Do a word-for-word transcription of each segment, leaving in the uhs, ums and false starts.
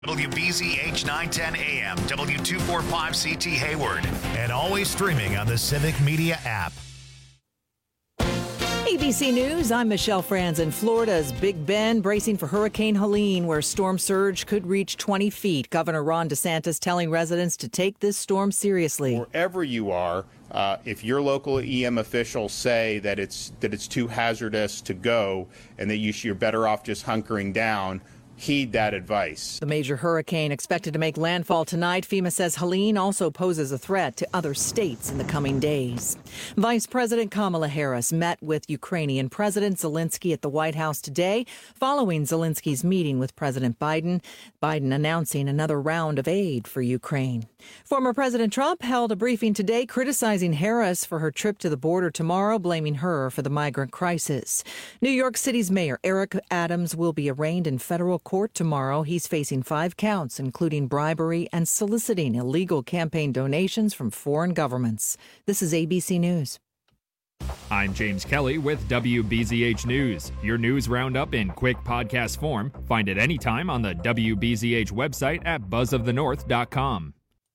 W B Z H nine ten A M, W two forty-five C T Hayward, and always streaming on the Civic Media app. A B C News, I'm Michelle Franzen. Florida's Big Bend bracing for Hurricane Helene, where storm surge could reach twenty feet. Governor Ron DeSantis telling residents to take this storm seriously. Wherever you are, uh, if your local E M officials say that it's that it's too hazardous to go and that you, you're better off just hunkering down, heed that advice. The major hurricane expected to make landfall tonight. FEMA says Helene also poses a threat to other states in the coming days. Vice President Kamala Harris met with Ukrainian President Zelensky at the White House today, following Zelensky's meeting with President Biden. Biden announcing another round of aid for Ukraine. Former President Trump held a briefing today criticizing Harris for her trip to the border tomorrow, blaming her for the migrant crisis. New York City's Mayor Eric Adams will be arraigned in federal court tomorrow. He's facing five counts, including bribery and soliciting illegal campaign donations from foreign governments. This is A B C News. I'm James Kelly with W B Z H News. Your news roundup in quick podcast form. Find it anytime on the W B Z H website at buzz of the north dot com.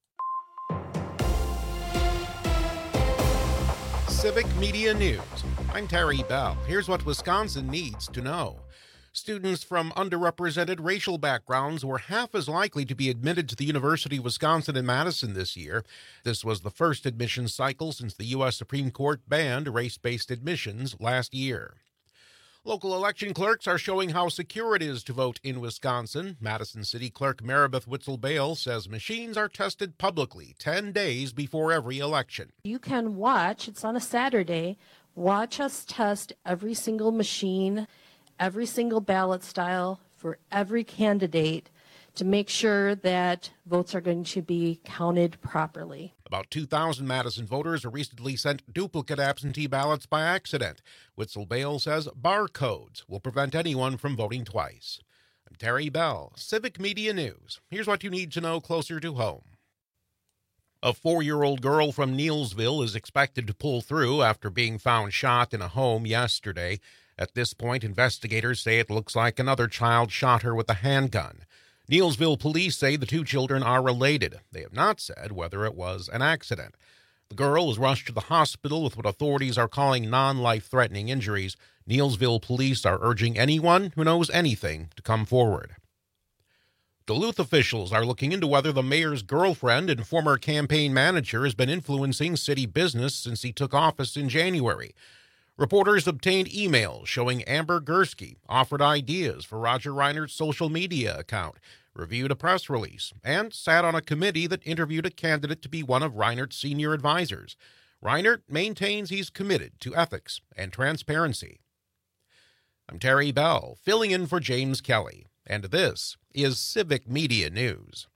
Civic Media News. I'm Terry Bell. Here's what Wisconsin needs to know. Students from underrepresented racial backgrounds were half as likely to be admitted to the University of Wisconsin in Madison this year. This was the first admission cycle since the U S Supreme Court banned race-based admissions last year. Local election clerks are showing how secure it is to vote in Wisconsin. Madison City Clerk Maribeth Witzel-Bale says machines are tested publicly ten days before every election. You can watch, it's on a Saturday, watch us test every single machine, every single ballot style for every candidate to make sure that votes are going to be counted properly. About two thousand Madison voters recently sent duplicate absentee ballots by accident. Witzel-Bale says barcodes will prevent anyone from voting twice. I'm Terry Bell, Civic Media News. Here's what you need to know closer to home. A four-year-old girl from Neillsville is expected to pull through after being found shot in a home yesterday. At this point, investigators say it looks like another child shot her with a handgun. Neillsville police say the two children are related. They have not said whether it was an accident. The girl was rushed to the hospital with what authorities are calling non-life-threatening injuries. Neillsville police are urging anyone who knows anything to come forward. Duluth officials are looking into whether the mayor's girlfriend and former campaign manager has been influencing city business since he took office in January. Reporters obtained emails showing Amber Gursky offered ideas for Roger Reinert's social media account, reviewed a press release, and sat on a committee that interviewed a candidate to be one of Reinert's senior advisors. Reinert maintains he's committed to ethics and transparency. I'm Terry Bell, filling in for James Kelly, and this is Civic Media News.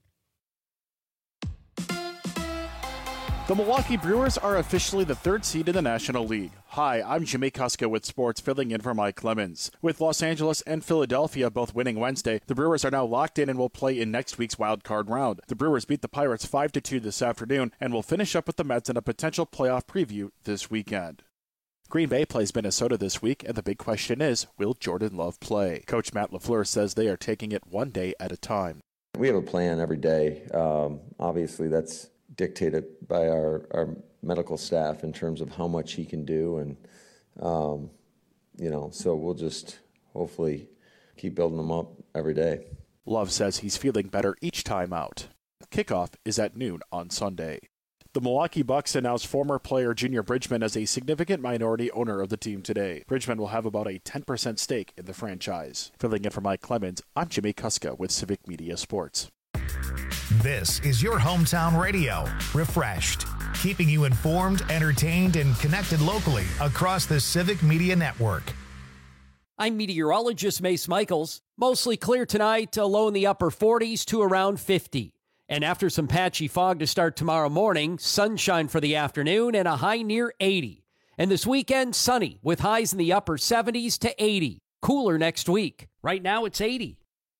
The Milwaukee Brewers are officially the third seed in the National League. Hi, I'm Jimmy Kuska with sports, filling in for Mike Clemens. With Los Angeles and Philadelphia both winning Wednesday, the Brewers are now locked in and will play in next week's wild card round. The Brewers beat the Pirates five to two this afternoon and will finish up with the Mets in a potential playoff preview this weekend. Green Bay plays Minnesota this week, and the big question is, will Jordan Love play? Coach Matt LaFleur says they are taking it one day at a time. We have a plan every day. Um, obviously, that's dictated by our, our medical staff in terms of how much he can do. And, um, you know, so we'll just hopefully keep building him up every day. Love says he's feeling better each time out. Kickoff is at noon on Sunday. The Milwaukee Bucks announced former player Junior Bridgman as a significant minority owner of the team today. Bridgman will have about a ten percent stake in the franchise. Filling in for Mike Clemens, I'm Jimmy Kuska with Civic Media Sports. This is your hometown radio, Refreshed, keeping you informed, entertained, and connected locally across the Civic Media Network. I'm meteorologist Mace Michaels. Mostly clear tonight, a low in the upper forties to around fifty. And after some patchy fog to start tomorrow morning, sunshine for the afternoon and a high near eighty. And this weekend, sunny with highs in the upper seventies to eighty. Cooler next week. Right now, it's eighty.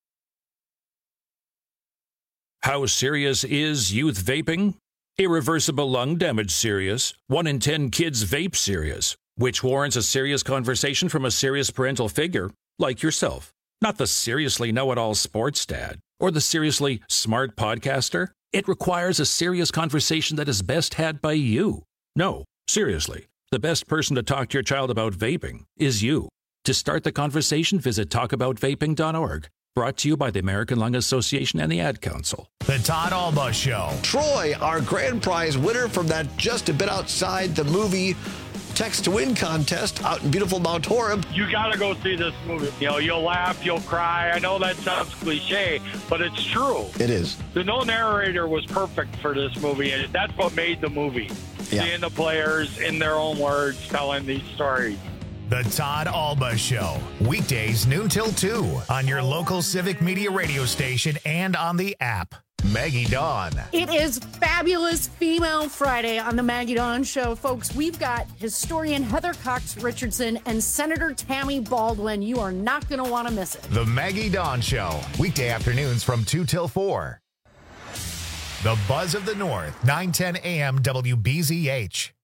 How serious is youth vaping? Irreversible lung damage serious. One in ten kids vape serious, which warrants a serious conversation from a serious parental figure like yourself. Not the seriously know-it-all sports dad or the seriously smart podcaster. It requires a serious conversation that is best had by you. No, seriously, the best person to talk to your child about vaping is you. To start the conversation, visit talk about vaping dot org. Brought to you by the American Lung Association and the Ad Council. The Todd Alba Show. Troy, our grand prize winner from that Just a Bit Outside the Movie Text to Win contest out in beautiful Mount Horeb. You got to go see this movie. You know, you'll laugh, you'll cry. I know that sounds cliche, but it's true. It is. The no narrator was perfect for this movie, and that's what made the movie. Yeah. Seeing the players in their own words telling these stories. The Todd Alba Show. Weekdays noon till two on your local Civic Media radio station and on the app. Maggie Dawn. It is Fabulous Female Friday on the Maggie Dawn Show. Folks, we've got historian Heather Cox Richardson and Senator Tammy Baldwin. You are not going to want to miss it. The Maggie Dawn Show. Weekday afternoons from two till four. The Buzz of the North, nine ten a.m. W B Z H.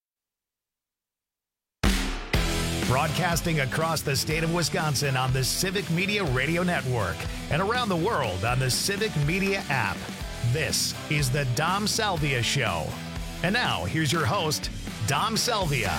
Broadcasting across the state of Wisconsin on the Civic Media Radio Network and around the world on the Civic Media app. This is the Dom Salvia Show. And now, here's your host, Dom Salvia.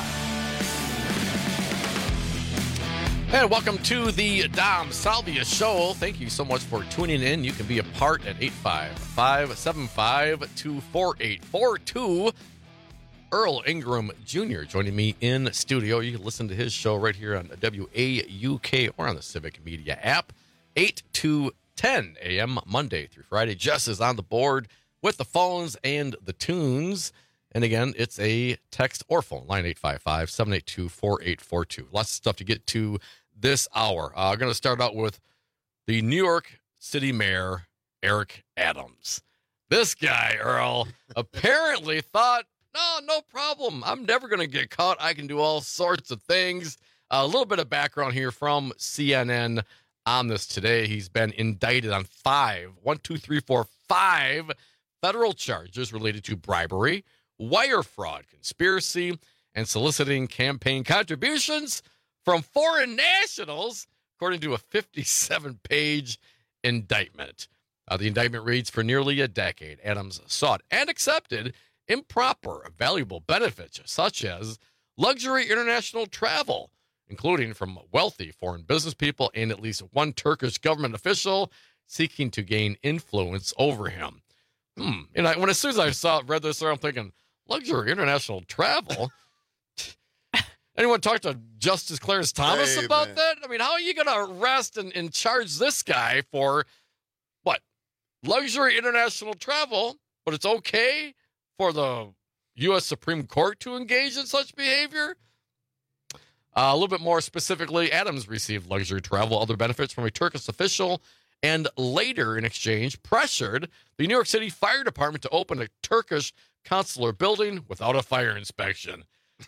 And welcome to the Dom Salvia Show. Thank you so much for tuning in. You can be a part at eight five five, seven five, two four eight four two. Earl Ingram Junior joining me in studio. You can listen to his show right here on W A U K or on the Civic Media app, eight to ten a.m. Monday through Friday. Jess is on the board with the phones and the tunes. And again, it's a text or phone line, eight five five, seven eight two, four eight four two. Lots of stuff to get to this hour. I'm uh, going to start out with the New York City Mayor, Eric Adams. This guy, Earl, apparently thought, no, no problem. I'm never going to get caught. I can do all sorts of things. A little bit of background here from C N N on this today. He's been indicted on five, one, two, three, four, five federal charges related to bribery, wire fraud, conspiracy, and soliciting campaign contributions from foreign nationals, according to a fifty-seven page indictment. Uh, the indictment reads, for nearly a decade, Adams sought and accepted improper, valuable benefits such as luxury international travel, including from wealthy foreign business people and at least one Turkish government official seeking to gain influence over him. Hmm. And I, when as soon as I saw read this, I'm thinking luxury international travel. Anyone talk to Justice Clarence Thomas hey, about man. that? I mean, how are you going to arrest and, and charge this guy for what? Luxury international travel, but it's okay for the U S Supreme Court to engage in such behavior? Uh, a little bit more specifically, Adams received luxury travel, other benefits from a Turkish official, and later, in exchange, pressured the New York City Fire Department to open a Turkish consular building without a fire inspection.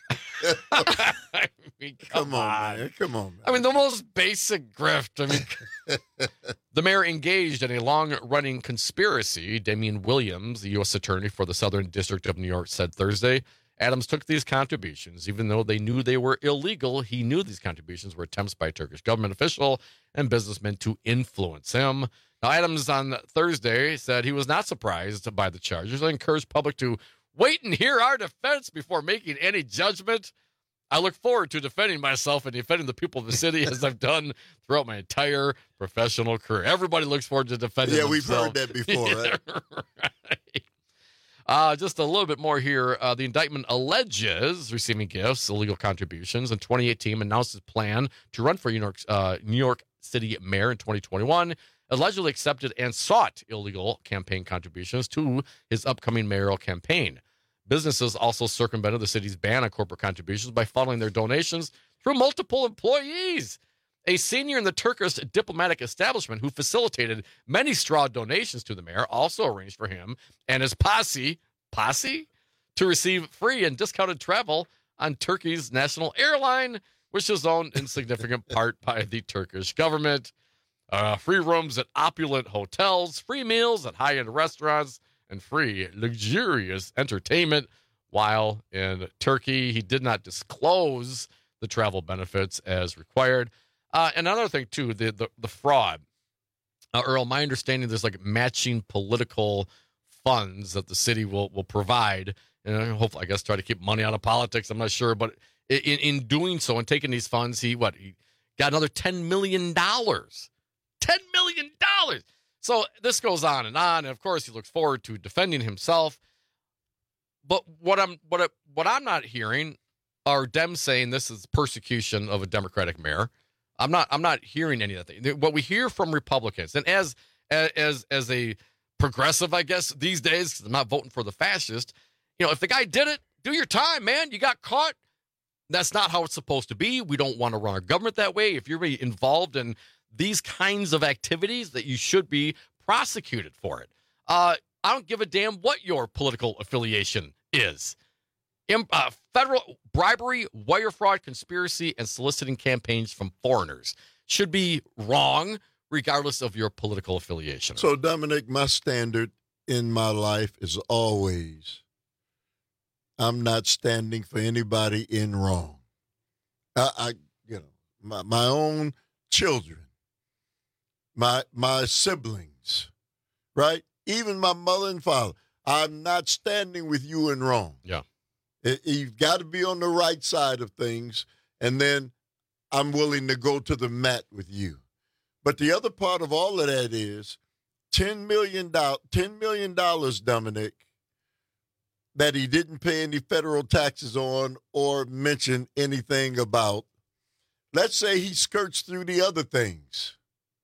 I mean, come, come on, on, man. Come on, man. I mean, the most basic grift. I mean, the mayor engaged in a long-running conspiracy. Damian Williams, the U S attorney for the Southern District of New York, said Thursday, Adams took these contributions. Even though they knew they were illegal, he knew these contributions were attempts by a Turkish government official and businessmen to influence him. Now, Adams on Thursday said he was not surprised by the charges and encouraged public to wait and hear our defense before making any judgment. I look forward to defending myself and defending the people of the city as I've done throughout my entire professional career. Everybody looks forward to defending Yeah, themselves. We've heard that before, yeah, right? right. Uh, just a little bit more here. Uh, the indictment alleges receiving gifts, illegal contributions. In twenty eighteen, announced his plan to run for New York, uh, New York City mayor in twenty twenty-one. Allegedly accepted and sought illegal campaign contributions to his upcoming mayoral campaign. Businesses also circumvented the city's ban on corporate contributions by funneling their donations through multiple employees. A senior in the Turkish diplomatic establishment who facilitated many straw donations to the mayor also arranged for him and his posse, posse, to receive free and discounted travel on Turkey's national airline, which is owned in significant part by the Turkish government. Uh, free rooms at opulent hotels, free meals at high-end restaurants, and free luxurious entertainment. While in Turkey, he did not disclose the travel benefits as required. Uh, and another thing, too, the, the, the fraud. Uh, Earl, my understanding there's like matching political funds that the city will will provide, and hopefully, I guess, try to keep money out of politics. I'm not sure, but in in doing so and taking these funds, he what he got another ten million dollars, ten million dollars. So this goes on and on, and of course, he looks forward to defending himself. But what I'm what I, what I'm not hearing are Dems saying this is persecution of a Democratic mayor. I'm not. I'm not hearing any of that. What we hear from Republicans, and as as as a progressive, I guess these days, because I'm not voting for the fascist. You know, if the guy did it, do your time, man. You got caught. That's not how it's supposed to be. We don't want to run our government that way. If you're really involved in these kinds of activities, that you should be prosecuted for it. Uh, I don't give a damn what your political affiliation is. Uh, federal bribery, wire fraud, conspiracy, and soliciting campaigns from foreigners should be wrong, regardless of your political affiliation. So, Dominic, my standard in my life is always, I'm not standing for anybody in wrong. I, I you know, my my own children, my my siblings, right? Even my mother and father. I'm not standing with you in wrong. Yeah. You've got to be on the right side of things, and then I'm willing to go to the mat with you. But the other part of all of that is ten million dollars, ten million dollars, Dominic, that he didn't pay any federal taxes on or mention anything about. Let's say he skirts through the other things.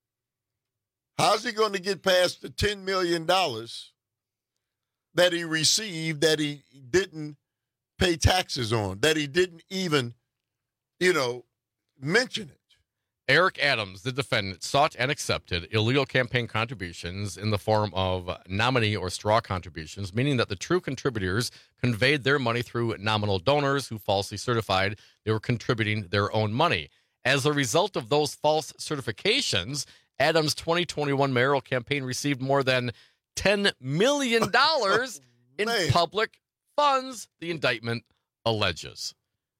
How's he going to get past the ten million dollars that he received that he didn't pay taxes on, that he didn't even, you know, mention it? Eric Adams, the defendant, sought and accepted illegal campaign contributions in the form of nominee or straw contributions, meaning that the true contributors conveyed their money through nominal donors who falsely certified they were contributing their own money. As a result of those false certifications, Adams' twenty twenty-one mayoral campaign received more than ten million dollars in Man. public funds, the indictment alleges.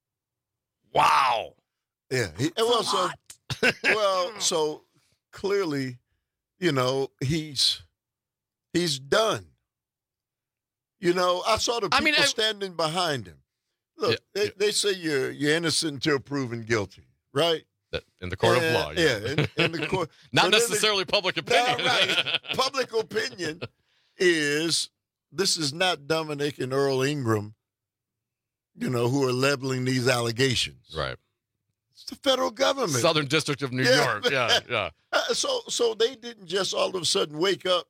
Wow. Yeah. He, well, so, well, so clearly, you know, he's he's done. You know, I saw the people I mean, I, standing behind him. Look, yeah, they, yeah. they say you're you're innocent until proven guilty, right? In the court and, of law. Yeah, yeah in, in the court. Not necessarily the, public opinion. Right. Public opinion is this is not Dominic and Earl Ingram, you know, who are leveling these allegations. Right. It's the federal government. Southern District of New yeah. York. Yeah, yeah. Uh, so, so they didn't just all of a sudden wake up,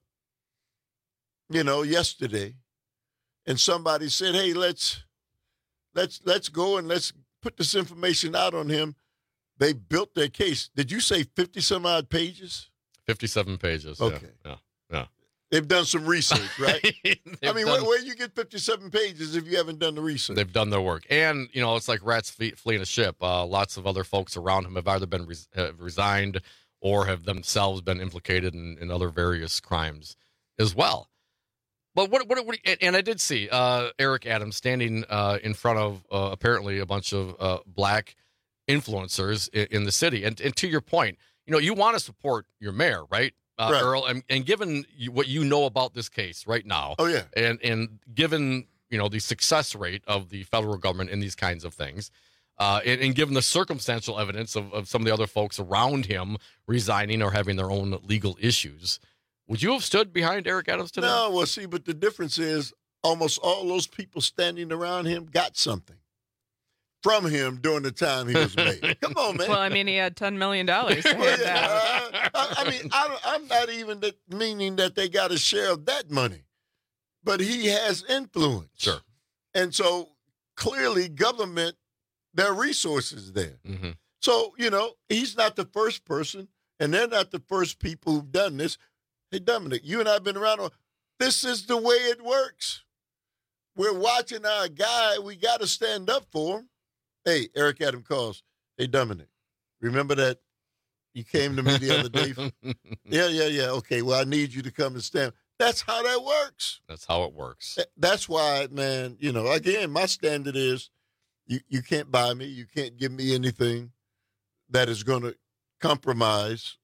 you know, yesterday, and somebody said, "Hey, let's let's let's go and let's put this information out on him." They built their case. Did you say fifty some odd pages? fifty-seven pages. Okay. Yeah. Yeah. yeah. They've done some research, right? I mean, done, where, where you get fifty-seven pages if you haven't done the research? They've done their work. And, you know, it's like rats flee, fleeing a ship. Uh, lots of other folks around him have either been res- have resigned or have themselves been implicated in, in other various crimes as well. But what, what, what and I did see uh, Eric Adams standing uh, in front of uh, apparently a bunch of uh, black influencers in, in the city. And, and to your point, you know, you want to support your mayor, right, uh, right. Earl? And, and given you, what you know about this case right now, oh yeah, and and given you know the success rate of the federal government in these kinds of things, uh, and, and given the circumstantial evidence of, of some of the other folks around him resigning or having their own legal issues, would you have stood behind Eric Adams today? No, well, see, but the difference is almost all those people standing around him got something from him during the time he was made. Come on, man. Well, I mean, he had ten million dollars to well, hand yeah, out. I, I mean, I don't, I'm not even that, meaning that they got a share of that money, but he has influence. Sure. And so clearly government, there are resources there. Mm-hmm. So, you know, he's not the first person, and they're not the first people who've done this. Hey, Dominic, you and I have been around. This is the way it works. We're watching our guy. We got to stand up for him. Hey, Eric Adams calls. Hey, Dominic, remember that you came to me the other day? yeah, yeah, yeah. Okay, well, I need you to come and stand. That's how that works. That's how it works. That's why, man, you know, again, my standard is you, you can't buy me. You can't give me anything that is going to compromise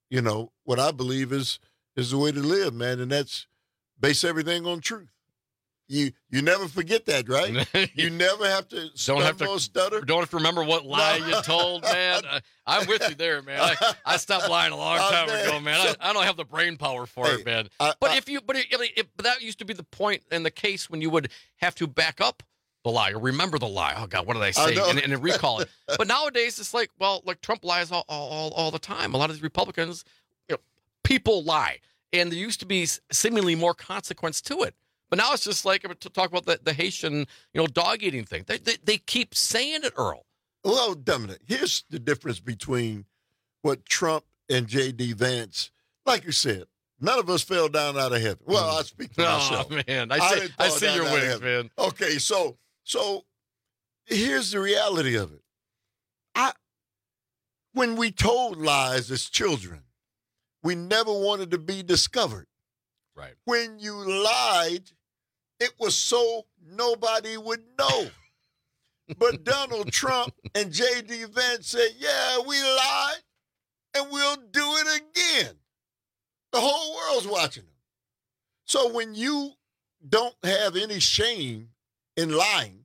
you know, what I believe is is the way to live, man, and that's base everything on truth. You you never forget that, right? You never have to don't have to stutter. Don't have to remember what lie you told, man. I, I'm with you there, man. I, I stopped lying a long time uh, man, ago, man. So, I, I don't have the brain power for hey, it, man. I, but I, if you, but it, it, but that used to be the point in the case when you would have to back up the lie or remember the lie. Oh God, what did I say? I and, and recall it. But nowadays it's like, well, like Trump lies all all, all the time. A lot of these Republicans, you know, people lie, and there used to be seemingly more consequence to it. But now it's just like to talk about the, the Haitian, you know, dog eating thing. They, they they keep saying it, Earl. Well, Dominic, here's the difference between what Trump and J D. Vance, like you said, none of us fell down out of heaven. Well, I speak for myself. Oh, man. I, say, I, I see your wings, man. Okay, so so here's the reality of it. I when we told lies as children, we never wanted to be discovered. Right. When you lied, it was so nobody would know. But Donald Trump and J D. Vance said, yeah, we lied, and we'll do it again. The whole world's watching them. So when you don't have any shame in lying,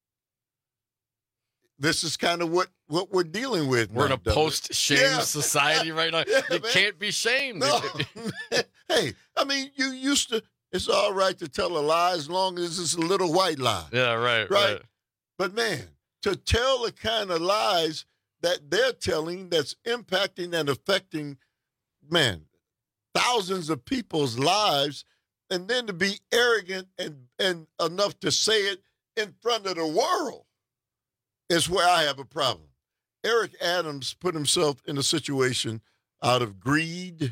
this is kind of what, what we're dealing with. We're now, in a post-shame yeah. society right now. Yeah, you man. can't be shamed. No. Hey, I mean, you used to, it's all right to tell a lie as long as it's a little white lie. Yeah, right, right. Right? But, man, to tell the kind of lies that they're telling that's impacting and affecting, man, thousands of people's lives, and then to be arrogant and, and enough to say it in front of the world is where I have a problem. Eric Adams put himself in a situation out of greed,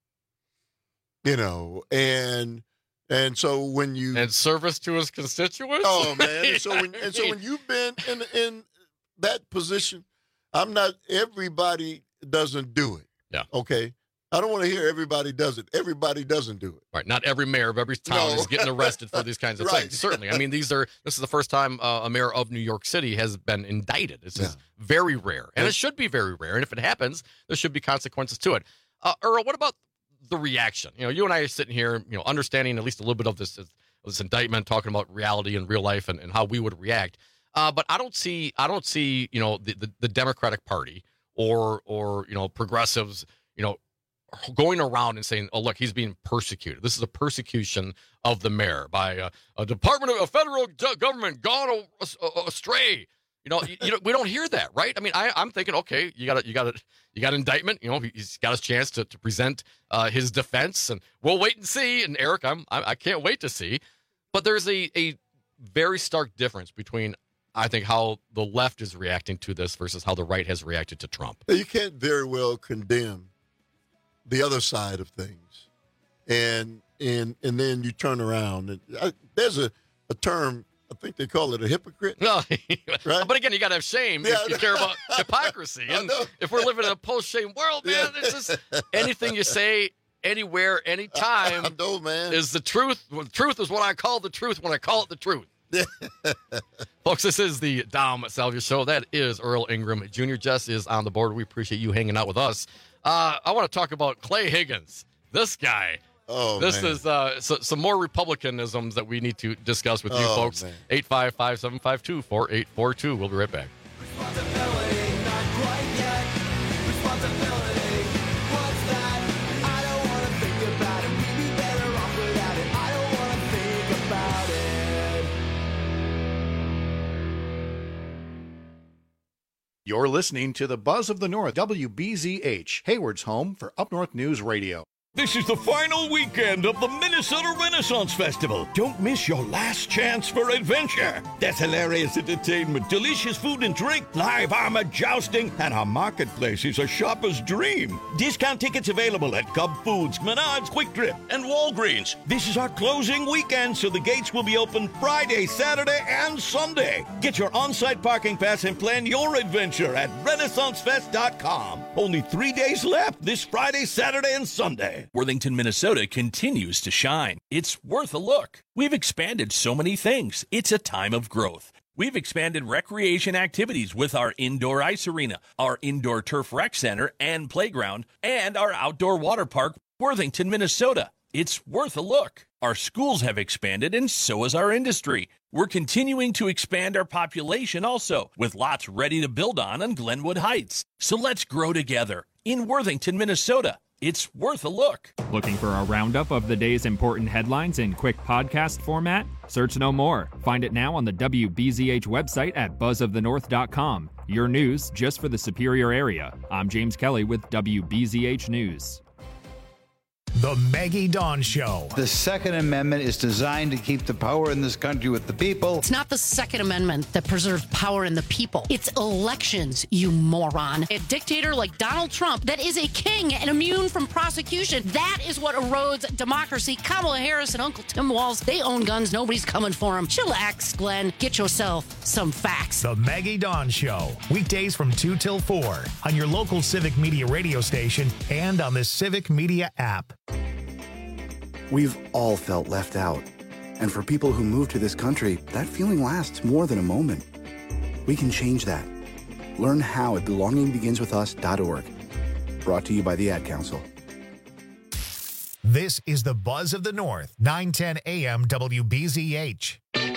you know, and and so when you and service to his constituents. Oh man! And so when and so when you've been in in that position, I'm not. Everybody doesn't do it. Yeah. Okay. I don't want to hear everybody does it. Everybody doesn't do it. Right. Not every mayor of every town no. is getting arrested for these kinds of right. things. Certainly. I mean, these are. This is the first time uh, a mayor of New York City has been indicted. This yeah. is very rare, and it should be very rare. And if it happens, there should be consequences to it. Uh, Earl, what about the reaction? You know, you and I are sitting here, you know, understanding at least a little bit of this of this indictment, talking about reality and real life and, and how we would react. Uh, but I don't see. I don't see. You know, the, the the Democratic Party or or you know progressives. You know. Going around and saying, oh, look, he's being persecuted. This is a persecution of the mayor by a, a Department of a federal government gone astray. You know, you, you know, we don't hear that, right? I mean, I, I'm thinking, okay, you got a, you got a, you got an indictment. You know, he's got his chance to, to present uh, his defense, and we'll wait and see. And Eric, I'm, I, I can't wait to see. But there's a, a very stark difference between, I think, how the left is reacting to this versus how the right has reacted to Trump. You can't very well condemn the other side of things, and and and then you turn around and I, there's a, a term, I think they call it a hypocrite. No, right? But again, you got to have shame yeah, if you care about hypocrisy. And if we're living in a post-shame world, man, yeah. it's just anything you say anywhere, anytime I know, man. is the truth. The truth is what I call the truth when I call it the truth. Folks, this is the Dom Salvia Show. That is Earl Ingram Junior Jess is on the board. We appreciate you hanging out with us. Uh, I want to talk about Clay Higgins. This guy. Oh, This man. is uh, so, some more Republicanisms that we need to discuss with you oh, folks. eight five five, seven five two, four eight four two. We'll be right back. You're listening to the Buzz of the North, W B Z H, Hayward's home for Up North News Radio. This is the final weekend of the Minnesota Renaissance Festival. Don't miss your last chance for adventure. There's hilarious entertainment, delicious food and drink, live armor jousting, and our marketplace is a shopper's dream. Discount tickets available at Cub Foods, Menards, Quick Trip, and Walgreens. This is our closing weekend, so the gates will be open Friday, Saturday, and Sunday. Get your on-site parking pass and plan your adventure at Renaissance Fest dot com. Only three days left this Friday, Saturday, and Sunday. Worthington, Minnesota continues to shine. It's worth a look. We've expanded so many things. It's a time of growth. We've expanded recreation activities with our indoor ice arena, our indoor turf rec center and playground, and our outdoor water park, Worthington, Minnesota. It's worth a look. Our schools have expanded, and so has our industry. We're continuing to expand our population also, with lots ready to build on on Glenwood Heights. So let's grow together in Worthington, Minnesota. It's worth a look. Looking for a roundup of the day's important headlines in quick podcast format? Search no more. Find it now on the W B Z H website at buzz of the north dot com. Your news just for the Superior area. I'm James Kelly with W B Z H News. The Maggie Dawn Show. The Second Amendment is designed to keep the power in this country with the people. It's not the Second Amendment that preserves power in the people. It's elections, you moron. A dictator like Donald Trump that is a king and immune from prosecution. That is what erodes democracy. Kamala Harris and Uncle Tim Walz, they own guns. Nobody's coming for them. Chillax, Glenn. Get yourself some facts. The Maggie Dawn Show. Weekdays from two till four on your local Civic Media radio station and on the Civic Media app. We've all felt left out. And for people who move to this country, that feeling lasts more than a moment. We can change that. Learn how at belonging begins with us dot org. Brought to you by the Ad Council. This is the Buzz of the North, nine ten A M W B Z H.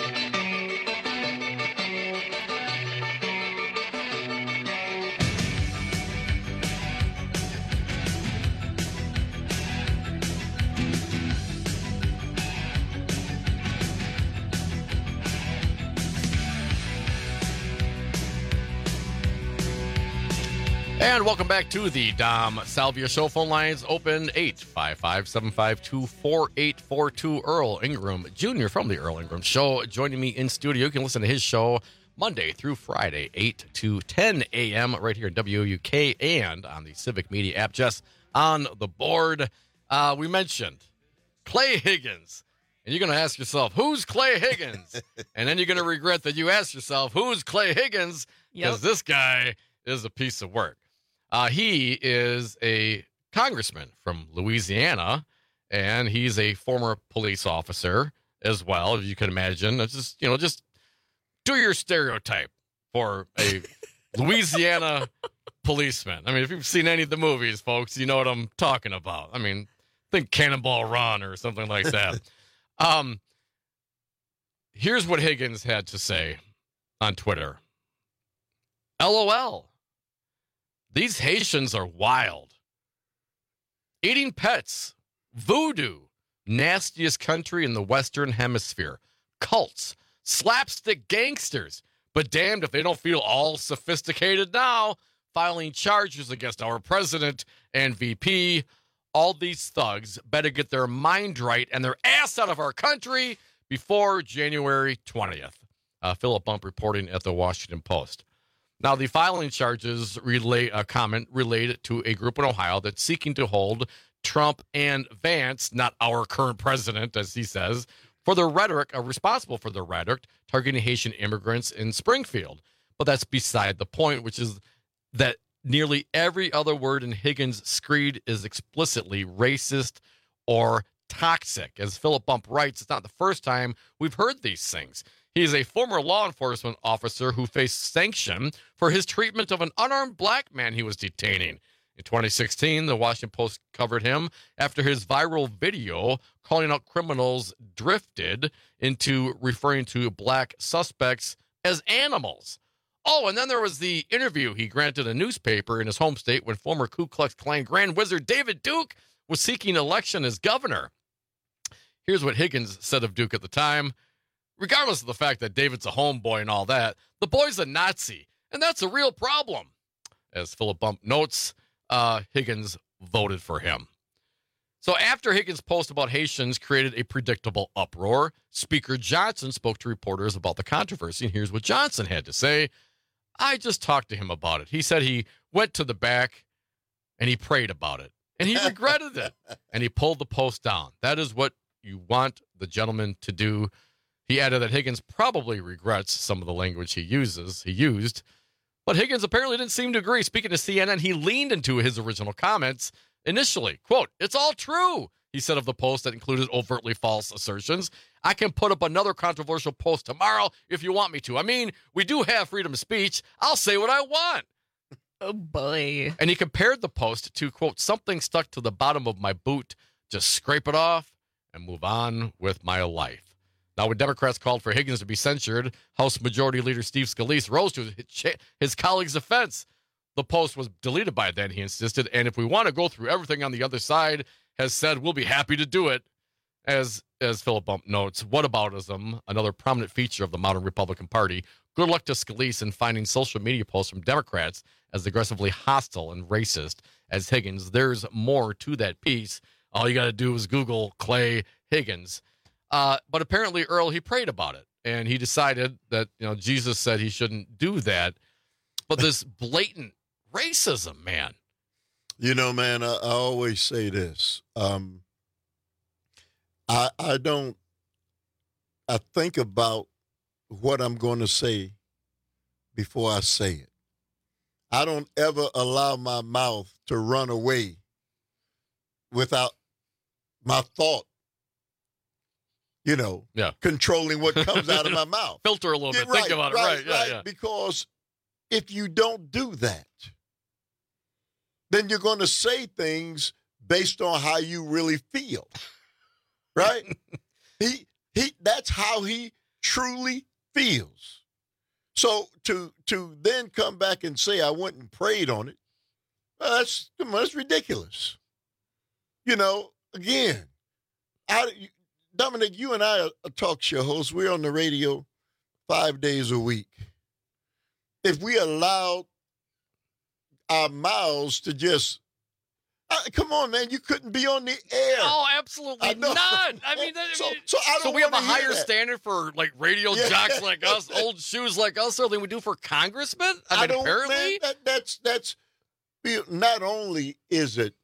And welcome back to the Dom Salvia Show. Phone lines open eight five five, seven five two, four eight four two. Earl Ingram Junior from the Earl Ingram Show joining me in studio. You can listen to his show Monday through Friday, eight to ten a.m. right here at W U K and on the Civic Media app. Just on the board, uh, we mentioned Clay Higgins. And you're going to ask yourself, who's Clay Higgins? And then you're going to regret that you asked yourself, who's Clay Higgins? Because yep. This guy is a piece of work. Uh, he is a congressman from Louisiana, and he's a former police officer as well, as you can imagine. It's just, you know, just do your stereotype for a Louisiana policeman. I mean, if you've seen any of the movies, folks, you know what I'm talking about. I mean, think Cannonball Run or something like that. um, here's what Higgins had to say on Twitter. LOL. These Haitians are wild. Eating pets. Voodoo. Nastiest country in the Western Hemisphere. Cults. Slapstick gangsters. But damned if they don't feel all sophisticated now, filing charges against our president and V P. All these thugs better get their mind right and their ass out of our country before January twentieth. Uh, Philip Bump reporting at the Washington Post. Now, the filing charges relate a comment related to a group in Ohio that's seeking to hold Trump and Vance, not our current president, as he says, for the rhetoric, uh, responsible for the rhetoric targeting Haitian immigrants in Springfield. But that's beside the point, which is that nearly every other word in Higgins' screed is explicitly racist or toxic. As Philip Bump writes, it's not the first time we've heard these things. He is a former law enforcement officer who faced sanction for his treatment of an unarmed black man he was detaining. In twenty sixteen, the Washington Post covered him after his viral video calling out criminals drifted into referring to black suspects as animals. Oh, and then there was the interview he granted a newspaper in his home state when former Ku Klux Klan Grand Wizard David Duke was seeking election as governor. Here's what Higgins said of Duke at the time. Regardless of the fact that David's a homeboy and all that, the boy's a Nazi, and that's a real problem. As Philip Bump notes, uh, Higgins voted for him. So after Higgins' post about Haitians created a predictable uproar, Speaker Johnson spoke to reporters about the controversy, and here's what Johnson had to say. I just talked to him about it. He said he went to the back and he prayed about it, and he regretted it, and he pulled the post down. That is what you want the gentleman to do. He added that Higgins probably regrets some of the language he uses, he used, but Higgins apparently didn't seem to agree. Speaking to C N N, he leaned into his original comments initially. Quote, it's all true, he said of the post that included overtly false assertions. I can put up another controversial post tomorrow if you want me to. I mean, we do have freedom of speech. I'll say what I want. Oh, boy. And he compared the post to, quote, something stuck to the bottom of my boot. Just scrape it off and move on with my life. Now, when Democrats called for Higgins to be censured, House Majority Leader Steve Scalise rose to his, his colleague's defense. The post was deleted by then, he insisted, and if we want to go through everything on the other side has said, we'll be happy to do it. As as Philip Bump notes, whataboutism, another prominent feature of the modern Republican Party. Good luck to Scalise in finding social media posts from Democrats as aggressively hostile and racist as Higgins. There's more to that piece. All you got to do is Google Clay Higgins. Uh, but apparently, Earl, he prayed about it, and he decided that, you know, Jesus said he shouldn't do that. But this blatant racism, man. You know, man, I, I always say this. Um, I I don't, I think about what I'm going to say before I say it. I don't ever allow my mouth to run away without my thought, you know, yeah. controlling what comes out of my mouth. Filter a little Yeah, bit. right, Think about it. right, Right. Yeah, right. yeah. Because if you don't do that, then you're going to say things based on how you really feel. Right? he he that's how he truly feels. So to to then come back and say I went and prayed on it, well, that's come on, that's ridiculous. You know, again, I, Dominic, you and I are, are talk show hosts. We're on the radio five days a week. If we allowed our mouths to just Uh, come on, man! You couldn't be on the air. Oh, absolutely I know. none. I mean, that, so, so I don't so we have a wanna hear higher that. standard for like radio Yeah. jocks like us, old shoes like us, than we do for congressmen. I, mean, don't, apparently, man, that, that's that's. Not only is it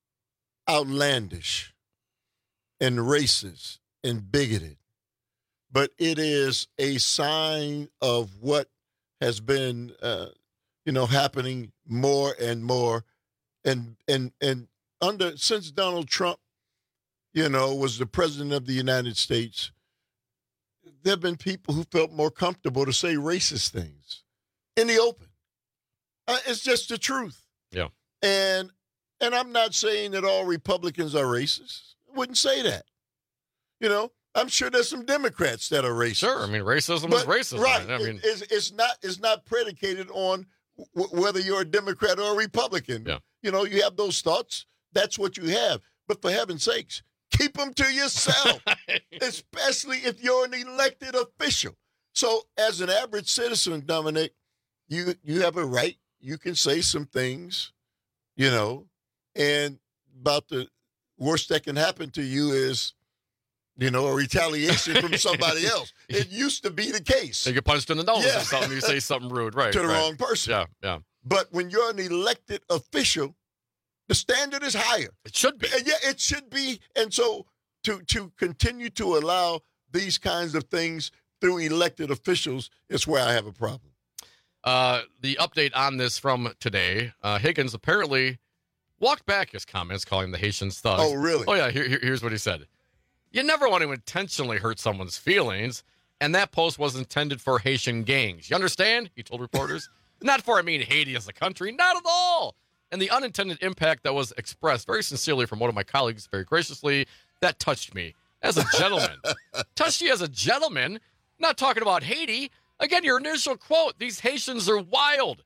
outlandish and racist and bigoted, but it is a sign of what has been, uh, you know, happening more and more. And and and under since Donald Trump, you know, was the president of the United States, there have been people who felt more comfortable to say racist things in the open. Uh, it's just the truth. Yeah. And and I'm not saying that all Republicans are racist. I wouldn't say that. You know, I'm sure there's some Democrats that are racist. Sure. I mean, racism But- is racism. Right. I mean, It- it's, it's not it's not predicated on w- whether you're a Democrat or a Republican. Yeah. You know, you have those thoughts. That's what you have. But for heaven's sakes, keep them to yourself, especially if you're an elected official. So as an average citizen, Dominic, you you have a right. You can say some things, you know, and about the worst that can happen to you is, you know, a retaliation from somebody else. It used to be the case. you get punched in the nose Yeah. or something. You say something rude, right? To the right. wrong person. Yeah, yeah. But when you're an elected official, the standard is higher. It should be. Yeah, it should be. And so to to continue to allow these kinds of things through elected officials is where I have a problem. Uh, the update on this from today, uh, Higgins apparently walked back his comments, calling the Haitians thugs. Oh, really? Oh, yeah. Here, here- here's what he said. You never want to intentionally hurt someone's feelings, and that post was intended for Haitian gangs. You understand? He told reporters. Not for, I mean, Haiti as a country. Not at all. And the unintended impact that was expressed very sincerely from one of my colleagues, very graciously, that touched me as a gentleman. Touched you as a gentleman. Not talking about Haiti. Again, your initial quote, these Haitians are wild.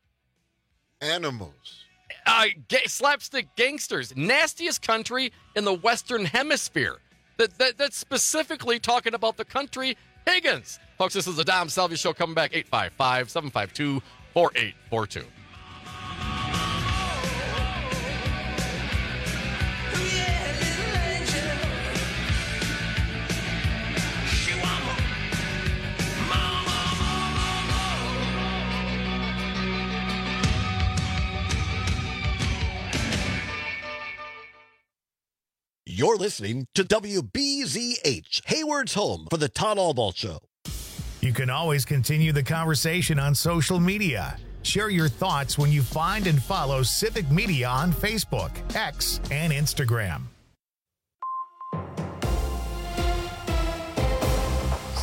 Animals. Uh, ga- slapstick gangsters. Nastiest country in the Western Hemisphere. That, that That's specifically talking about the country Higgins. Folks, this is the Dom Salvi Show coming back, eight five five, seven five two, four eight four two. You're listening to W B Z H, Hayward's home for the Todd Albaugh Show. You can always continue the conversation on social media. Share your thoughts when you find and follow Civic Media on Facebook, X, and Instagram.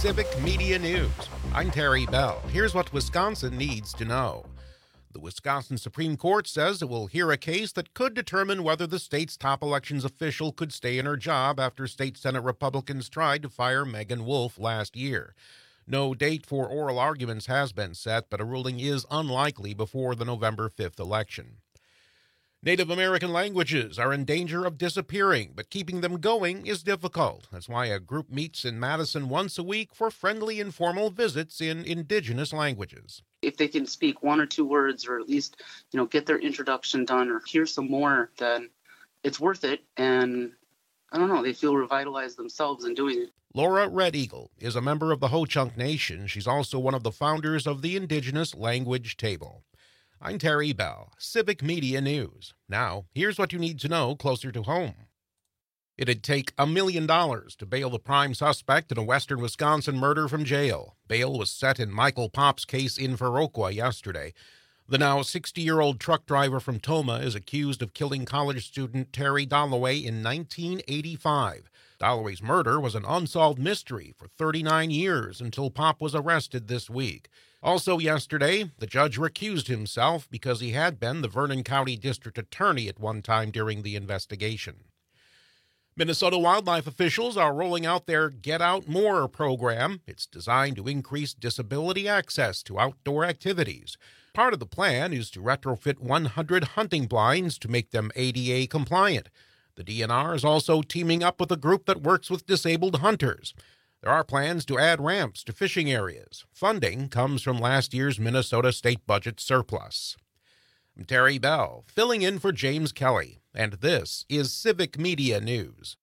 Civic Media News. I'm Terry Bell. Here's what Wisconsin needs to know. The Wisconsin Supreme Court says it will hear a case that could determine whether the state's top elections official could stay in her job after state Senate Republicans tried to fire Megan Wolfe last year. No date for oral arguments has been set, but a ruling is unlikely before the November fifth election. Native American languages are in danger of disappearing, but keeping them going is difficult. That's why a group meets in Madison once a week for friendly, informal visits in indigenous languages. If they can speak one or two words, or at least, you know, get their introduction done or hear some more, then it's worth it. And I don't know, they feel revitalized themselves in doing it. Laura Red Eagle is a member of the Ho-Chunk Nation. She's also one of the founders of the Indigenous Language Table. I'm Terry Bell, Civic Media News. Now, here's what you need to know closer to home. It'd take a million dollars to bail the prime suspect in a western Wisconsin murder from jail. Bail was set in Michael Popp's case in Viroqua yesterday. The now sixty-year-old truck driver from Tomah is accused of killing college student Terry Dalloway in nineteen eighty-five. Dalloway's murder was an unsolved mystery for thirty-nine years until Popp was arrested this week. Also yesterday, the judge recused himself because he had been the Vernon County District Attorney at one time during the investigation. Minnesota wildlife officials are rolling out their Get Out More program. It's designed to increase disability access to outdoor activities. Part of the plan is to retrofit one hundred hunting blinds to make them A D A compliant. The D N R is also teaming up with a group that works with disabled hunters. There are plans to add ramps to fishing areas. Funding comes from last year's Minnesota state budget surplus. I'm Terry Bell, filling in for James Kelly, and this is Civic Media News.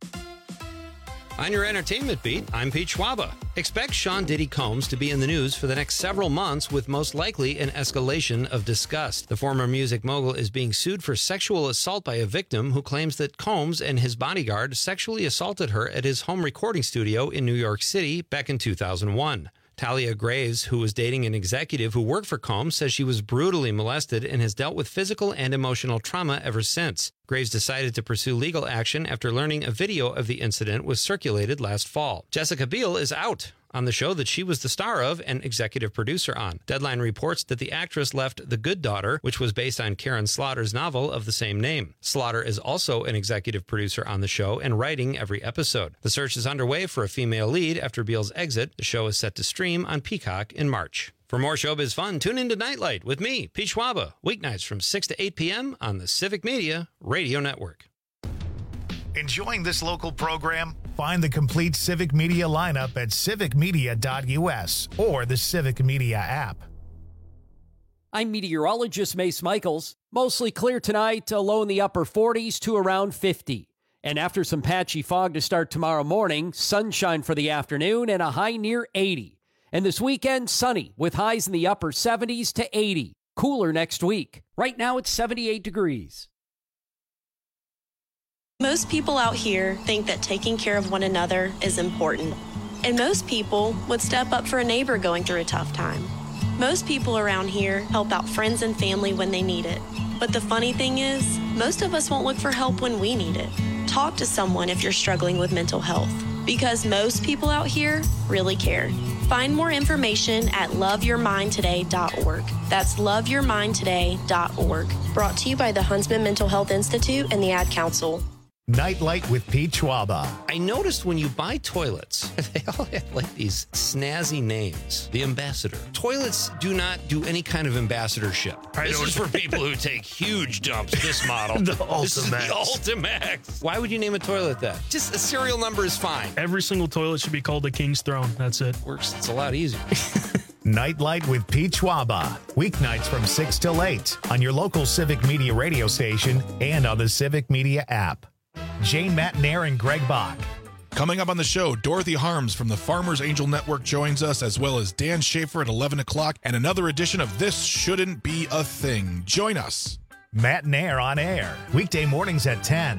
On your entertainment beat, I'm Pete Schwaba. Expect Sean Diddy Combs to be in the news for the next several months with most likely an escalation of disgust. The former music mogul is being sued for sexual assault by a victim who claims that Combs and his bodyguard sexually assaulted her at his home recording studio in New York City back in two thousand one. Talia Graves, who was dating an executive who worked for Combs, says she was brutally molested and has dealt with physical and emotional trauma ever since. Graves decided to pursue legal action after learning a video of the incident was circulated last fall. Jessica Biel is out on the show that she was the star of and executive producer on. Deadline reports that the actress left The Good Daughter, which was based on Karen Slaughter's novel of the same name. Slaughter is also an executive producer on the show and writing every episode. The search is underway for a female lead after Biel's exit. The show is set to stream on Peacock in March. For more showbiz fun, tune in to Nightlight with me, Pete Schwaba, weeknights from six to eight p.m. on the Civic Media Radio Network. Enjoying this local program? Find the complete Civic Media lineup at civic media dot u s or the Civic Media app. I'm meteorologist Mace Michaels. Mostly clear tonight, a low in the upper forties to around fifty. And after some patchy fog to start tomorrow morning, sunshine for the afternoon and a high near eighty. And this weekend, sunny with highs in the upper seventies to eighty. Cooler next week. Right now, it's seventy-eight degrees. Most people out here think that taking care of one another is important. And most people would step up for a neighbor going through a tough time. Most people around here help out friends and family when they need it. But the funny thing is, most of us won't look for help when we need it. Talk to someone if you're struggling with mental health, because most people out here really care. Find more information at love your mind today dot org. That's love your mind today dot org. Brought to you by the Huntsman Mental Health Institute and the Ad Council. Nightlight with Pete Schwaba. I noticed when you buy toilets, they all have like these snazzy names. The Ambassador. Toilets do not do any kind of ambassadorship. I this is for people who take huge dumps. This model. The This is the Ultimax. Ultimax. Why would you name a toilet that? Just a serial number is fine. Every single toilet should be called the King's Throne. That's it. Works. It's a lot easier. Nightlight with Pete Schwaba. Weeknights from six till eight on your local Civic Media radio station and on the Civic Media app. Jane Matnair and Greg Bach. Coming up on the show, Dorothy Harms from the Farmers Angel Network joins us, as well as Dan Schaefer at eleven o'clock, and another edition of This Shouldn't Be a Thing. Join us. Matnair on air, weekday mornings at ten.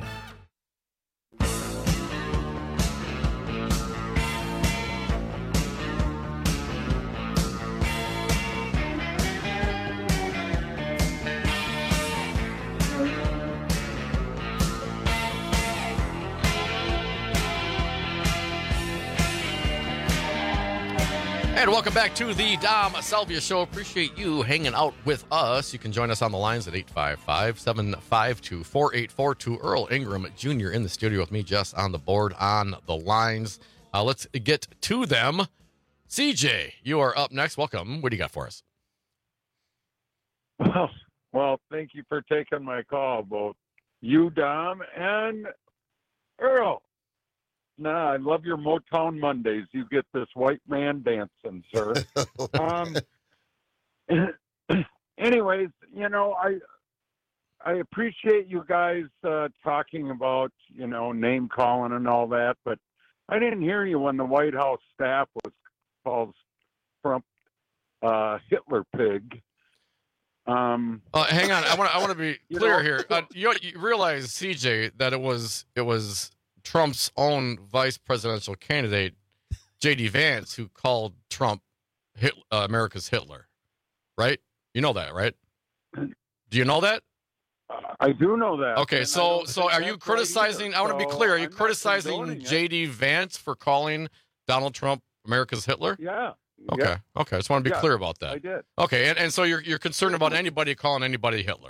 And welcome back to the Dom Salvia Show. Appreciate you hanging out with us. You can join us on the lines at eight five five, seven five two, four eight four two. Earl Ingram Junior in the studio with me, Jess on the board on the lines. Uh, let's get to them. C J, you are up next. Welcome. What do you got for us? Well, well, thank you for taking my call, both you, Dom, and Earl. Nah, I love your Motown Mondays. You get this white man dancing, sir. um, anyways, you know, I I appreciate you guys uh, talking about, you know, name calling and all that, but I didn't hear you when the White House staff was called Trump uh, Hitler pig. Um, uh, hang on, I want I want to be clear know, here. Uh, you, you realize, C J, that it was it was. Trump's own vice presidential candidate, J D Vance, who called Trump Hit, uh, America's Hitler, right? You know that, right? Do you know that? I do know that. Okay, so so are you criticizing? Right I want to be clear. Are you I'm criticizing J D Vance for calling Donald Trump America's Hitler? Yeah. Okay. Yeah. Okay. I just want to be yeah, clear about that. I did. Okay, and, and so you're you're concerned about anybody calling anybody Hitler?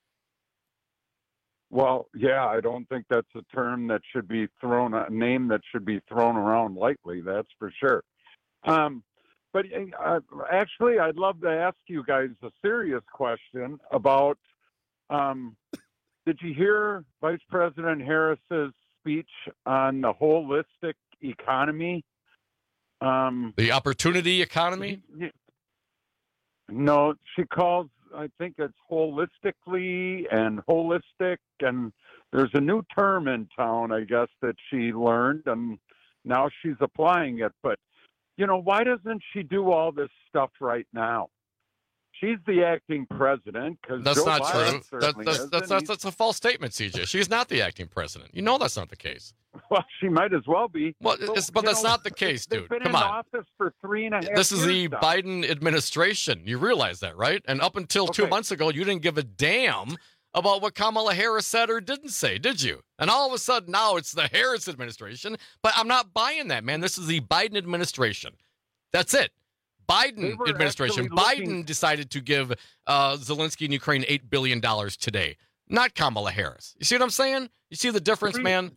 Well, yeah, I don't think that's a term that should be thrown, a name that should be thrown around lightly. That's for sure. Um, but uh, actually, I'd love to ask you guys a serious question about. Um, did you hear Vice President Harris's speech on the holistic economy? Um, the opportunity economy? No, she calls. I think it's holistically and holistic, and there's a new term in town, I guess, that she learned, and now she's applying it. But, you know, why doesn't she do all this stuff right now? She's the acting president. Cause that's Joe not Biden true. That, that's, that's, that's, that's a false statement, C J. She's not the acting president. You know that's not the case. Well, she might as well be. Well, it's, but that's know, not the case, dude. Been Come in on. Office for three and a half this is years the now. Biden administration. You realize that, right? And up until okay. two months ago, you didn't give a damn about what Kamala Harris said or didn't say, did you? And all of a sudden, now it's the Harris administration. But I'm not buying that, man. This is the Biden administration. That's it. Biden administration. Biden looking... decided to give uh, Zelensky and Ukraine eight billion dollars today, not Kamala Harris. You see what I'm saying? You see the difference, three, man?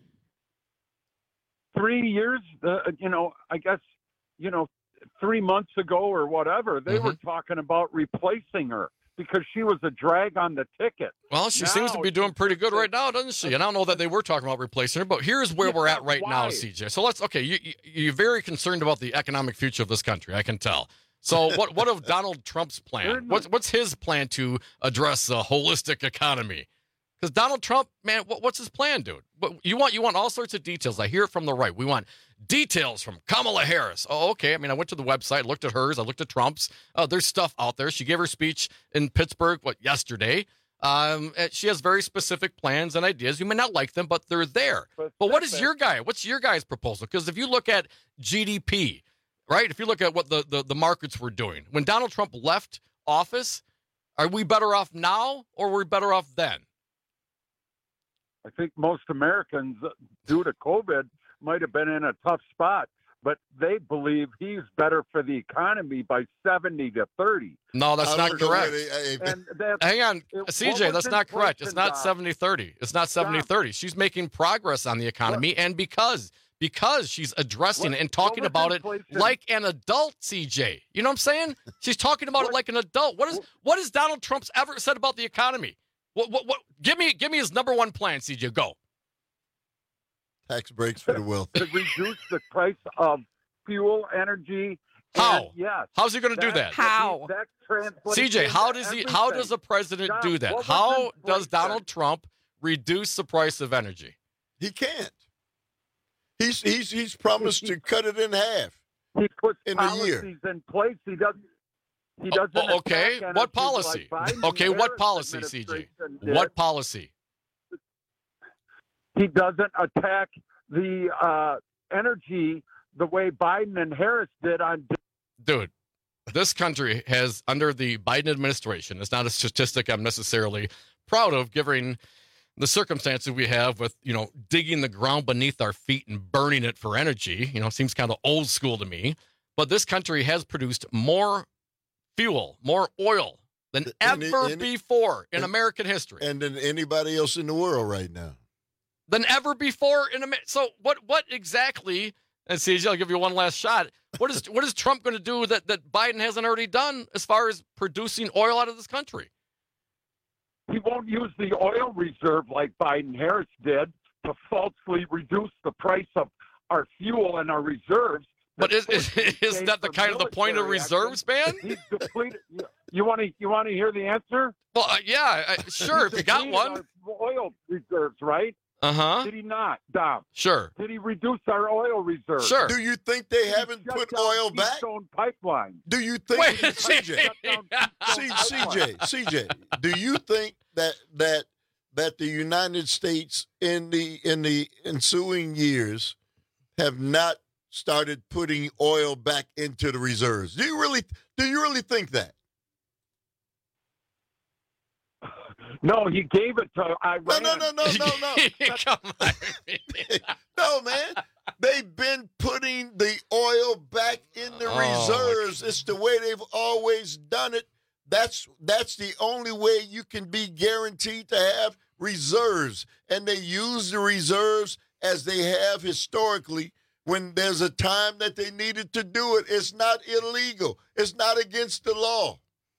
Three years, uh, you know, I guess, you know, three months ago or whatever, they mm-hmm. were talking about replacing her because she was a drag on the ticket. Well, she now, seems to be doing pretty good right now, doesn't she? And I don't know that they were talking about replacing her, but here's where yeah, we're at right why? now, C J. So let's, okay, you, you, you're very concerned about the economic future of this country, I can tell. So what what of Donald Trump's plan? What's what's his plan to address a holistic economy? Because Donald Trump, man, what, what's his plan, dude? What, you want you want all sorts of details. I hear it from the right. We want details from Kamala Harris. Oh, okay. I mean, I went to the website, looked at hers, I looked at Trump's. Uh, there's stuff out there. She gave her speech in Pittsburgh, what, yesterday. Um, and she has very specific plans and ideas. You may not like them, but they're there. But, but what is your guy? What's your guy's proposal? Because if you look at G D P, right? If you look at what the, the, the markets were doing, when Donald Trump left office, are we better off now or were we better off then? I think most Americans, due to COVID, might have been in a tough spot, but they believe he's better for the economy by seventy to thirty. No, that's not correct. That's, Hang on, C J, that's not correct. It's not seventy thirty. It's not seventy thirty. She's making progress on the economy, what? and because because she's addressing what, it and talking about inflation? it like an adult, C J. You know what I'm saying? She's talking about what? it like an adult. What is what has Donald Trump's ever said about the economy? What what what? Give me give me his number one plan, C J. Go. Tax breaks for the wealthy. To reduce the price of fuel, energy. How? Yes. How's he going to do that? How? That C J, how does he? How does a president John, do that? How does Donald Trump reduce the price of energy? He can't. He's he's he's promised to cut it in half. He puts in policies a year. in place. He doesn't. He doesn't. Oh, okay. What policy? Like okay. What policy, C J? Did. What policy? He doesn't attack the uh, energy the way Biden and Harris did on. Dude, this country has, under the Biden administration, it's not a statistic I'm necessarily proud of, given the circumstances we have with, you know, digging the ground beneath our feet and burning it for energy. You know, seems kind of old school to me. but this country has produced more fuel, more oil than Any- ever any- before in and- American history. And than anybody else in the world right now. Than ever before in America. So what what exactly, and C J, I'll give you one last shot. What is what is Trump going to do that, that Biden hasn't already done as far as producing oil out of this country? He won't use the oil reserve like Biden-Harris did to falsely reduce the price of our fuel and our reserves. But is, is, is that the kind of the point of reserves, man? He's depleted. You want to you want to hear the answer? Well, uh, yeah, I, sure. If you got one, our oil reserves, right? Uh huh. Did he not, Dom? Sure. Did he reduce our oil reserves? Sure. Do you think they haven't put oil back? Keystone Pipeline. Do you think, Wait, C J, C, CJ, C J, do you think that that that the United States in the in the ensuing years have not started putting oil back into the reserves? Do you really do you really think that? No, he gave it to Iran. No, no, no, no, no, no. Come on. No, man. They've been putting the oil back in the Oh, reserves. It's the way they've always done it. That's that's the only way you can be guaranteed to have reserves. And they use the reserves as they have historically when there's a time that they needed to do it. It's not illegal. It's not against the law.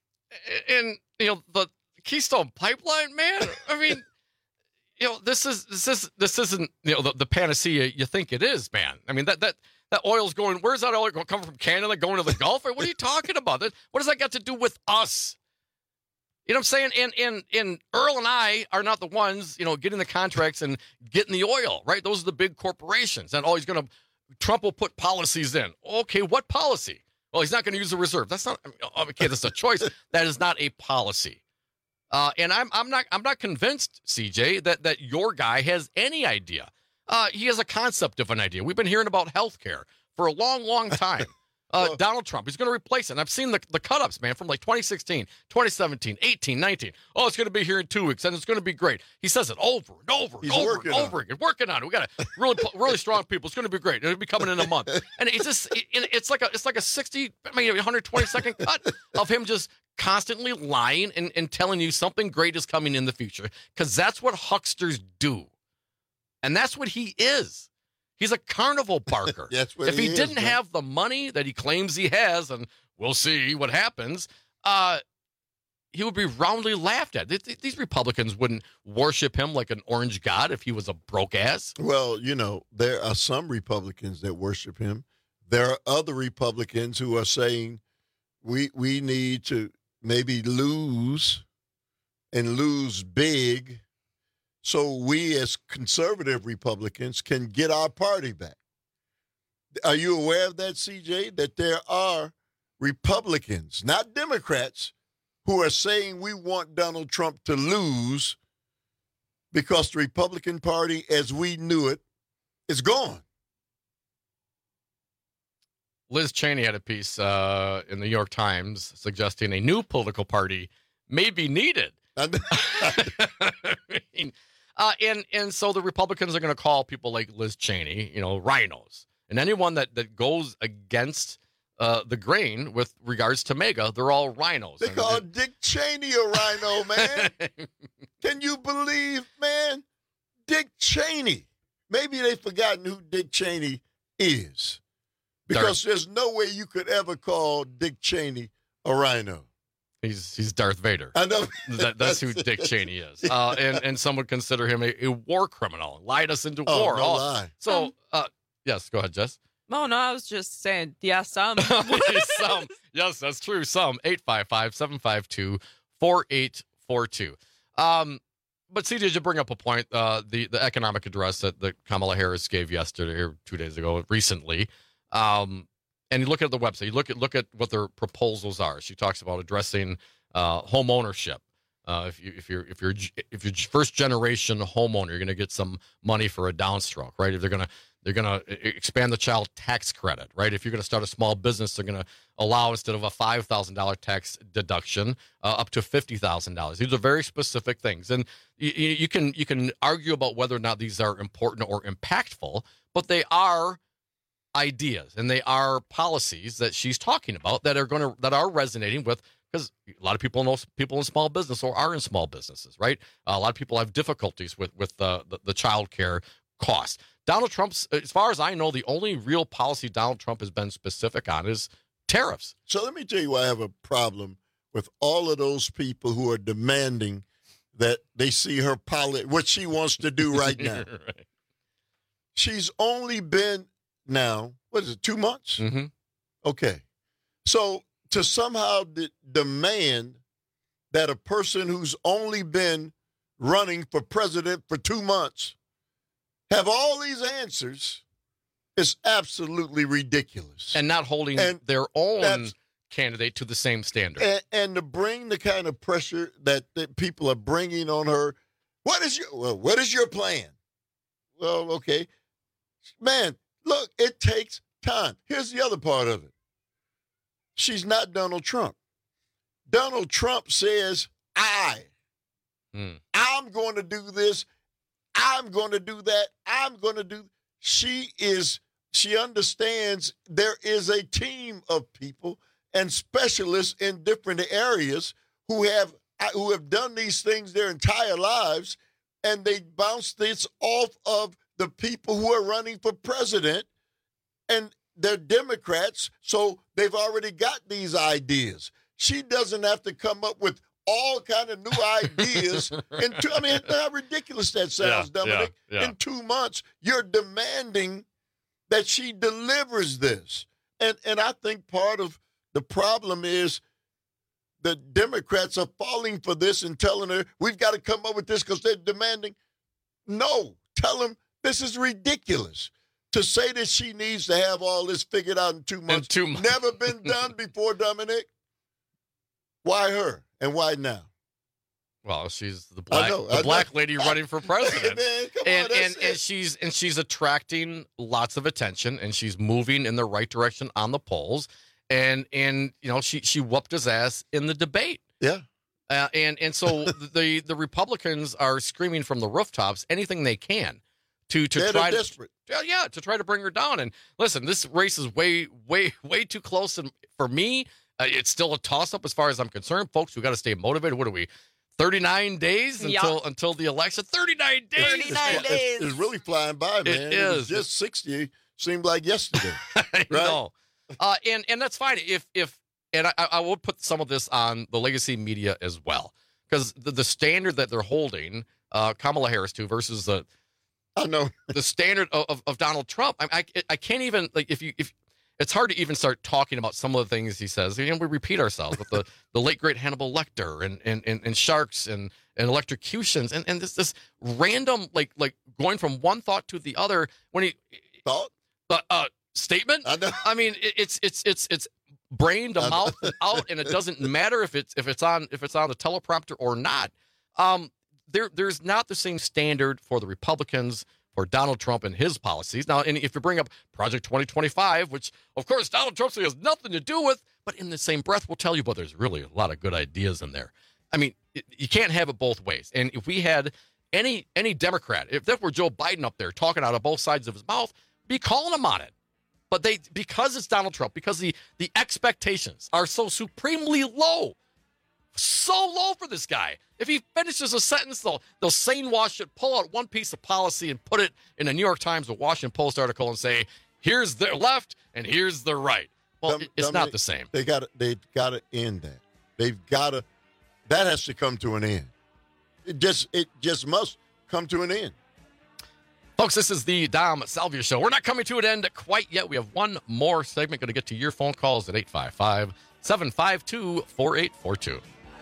And, you know, the Keystone Pipeline, man, I mean, you know, this is this is this isn't, you know, the, the panacea you think it is, man. I mean, that that that oil's going, where's that oil going? Coming from Canada, going to the Gulf? What are you talking about? That, what does that got to do with us? You know what I'm saying? And and and Earl and I are not the ones, you know, getting the contracts and getting the oil, right? Those are the big corporations. And oh, he's gonna Trump will put policies in. Okay, what policy? Well, he's not going to use the reserve. That's not, I mean, okay, that's a choice. That is not a policy. Uh, and I'm I'm not I'm not convinced, C J, that that your guy has any idea. Uh, he has a concept of an idea. We've been hearing about healthcare for a long, long time. Uh, Donald Trump, he's going to replace it. And I've seen the, the cut-ups, man, from like twenty sixteen, twenty seventeen, eighteen, nineteen. Oh, it's going to be here in two weeks, and it's going to be great. He says it over and over and He's over working and on over again. Working on it. We got a really, really strong people. It's going to be great. It'll be coming in a month. And it's just, it, it's like a, it's like a sixty, I mean, one hundred twenty second cut of him just constantly lying and, and telling you something great is coming in the future, because that's what hucksters do. And that's what he is. He's a carnival barker. That's what if he, he is, didn't man. have the money that he claims he has, and we'll see what happens, uh, he would be roundly laughed at. Th- th- These Republicans wouldn't worship him like an orange god if he was a broke ass. Well, you know, there are some Republicans that worship him. There are other Republicans who are saying we we need to maybe lose and lose big so we as conservative Republicans can get our party back. Are you aware of that, C J, that there are Republicans, not Democrats, who are saying we want Donald Trump to lose because the Republican Party, as we knew it, is gone? Liz Cheney had a piece uh, in the New York Times suggesting a new political party may be needed. I mean, uh, and and so the Republicans are going to call people like Liz Cheney, you know, rhinos, and anyone that that goes against uh, the grain with regards to MAGA, they're all rhinos. They and, call and, Dick Cheney a rhino, man. Can you believe, man? Dick Cheney. Maybe they've forgotten who Dick Cheney is, because Darth, there's no way you could ever call Dick Cheney a rhino. He's he's Darth Vader. I know. That, that's who Dick Cheney is. Uh, and, and some would consider him a, a war criminal, lied us into Oh, war. no Oh, lie. So, uh, yes, go ahead, Jess. Oh, no, I was just saying, yeah, some. some. Yes, that's true. Some. eight five five, seven five two, four eight four two. Um, but C J, did you bring up a point? Uh, the, the economic address that, that Kamala Harris gave yesterday or two days ago, recently. Um, and you look at the website, you look at look at what their proposals are. She talks about addressing uh, home ownership. Uh, if you if you're if you're if you're first generation homeowner, you're going to get some money for a downstroke, right? If they're going to they're going to expand the child tax credit, right? If you're going to start a small business, they're going to allow, instead of a five thousand dollars tax deduction, uh, up to fifty thousand dollars. These are very specific things, and you, you can you can argue about whether or not these are important or impactful, but they are ideas and they are policies that she's talking about that are going to that are resonating with, because a lot of people know people in small business or are in small businesses, right? Uh, a lot of people have difficulties with with uh, the the child care cost. Donald Trump's, as far as I know, the only real policy Donald Trump has been specific on is tariffs. So let me tell you why I have a problem with all of those people who are demanding that they see her pilot, what she wants to do right now. Right. She's only been now, what is it, two months? Mm-hmm. Okay. So to somehow de- demand that a person who's only been running for president for two months have all these answers is absolutely ridiculous. And not holding and their own candidate to the same standard. And, and to bring the kind of pressure that, that people are bringing on her. What is your well, what is your plan? Well, okay. Man, look, it takes time. Here's the other part of it. She's not Donald Trump. Donald Trump says, I, mm. I'm going to do this. I'm going to do that. I'm going to do. She is, she understands there is a team of people and specialists in different areas who have who have done these things their entire lives, and they bounce this off of the people who are running for president, and they're Democrats, so they've already got these ideas. She doesn't have to come up with all kind of new ideas. in two, I mean, how ridiculous that sounds, yeah, Dominic. Yeah, yeah. In two months, you're demanding that she delivers this. And and I think part of the problem is the Democrats are falling for this and telling her, we've got to come up with this because they're demanding. No, tell them this is ridiculous. To say that she needs to have all this figured out in two months, in two months. Never been done before, Dominic. Why her and why now? Well, she's the black know, the I black know. lady running for president. Man, come and on, that's and, and it. she's and she's attracting lots of attention, and she's moving in the right direction on the polls. And and you know, she she whooped his ass in the debate. Yeah. Uh, and and so the the Republicans are screaming from the rooftops anything they can to to They're try to desperate. yeah, yeah to try to bring her down. And listen, this race is way way way too close, and for me, uh, it's still a toss up as far as I'm concerned. Folks, we got to stay motivated. What are we? thirty-nine days Yep. until until the election. thirty-nine days. thirty-nine It's, days. it's really flying by, man. It was is. just sixty. Seemed like yesterday. I Right? know. Uh, and and that's fine if if and I, I will put some of this on the legacy media as well, because the, the standard that they're holding uh, Kamala Harris to versus the I know the standard of, of, of Donald Trump. I, I I can't even like if you if it's hard to even start talking about some of the things he says. You know, we repeat ourselves with the, the late great Hannibal Lecter and and, and, and sharks and, and electrocutions and, and this this random like like going from one thought to the other when he thought uh, uh statement. I know. I mean, it, it's it's it's it's brain to mouth and out, and it doesn't matter if it's if it's on if it's on a teleprompter or not. Um, there there's not the same standard for the Republicans for Donald Trump and his policies. Now, and if you bring up Project twenty twenty-five, which of course Donald Trump has nothing to do with, but in the same breath, we'll tell you, but there's really a lot of good ideas in there. I mean, it, you can't have it both ways. And if we had any any Democrat, if that were Joe Biden up there talking out of both sides of his mouth, be calling him on it. But they, because it's Donald Trump, because the, the expectations are so supremely low, so low for this guy. If he finishes a sentence, they'll, they'll sane wash it, pull out one piece of policy and put it in a New York Times or Washington Post article and say, here's their left and here's their right. Well, Dom- it, it's Dominic, not the same. They got they've got to end that. They've got to. That has to come to an end. It just it just must come to an end. Folks, this is the Dom Salvia Show. We're not coming to an end quite yet. We have one more segment. Going to get to your phone calls at eight five five, seven five two, four eight four two.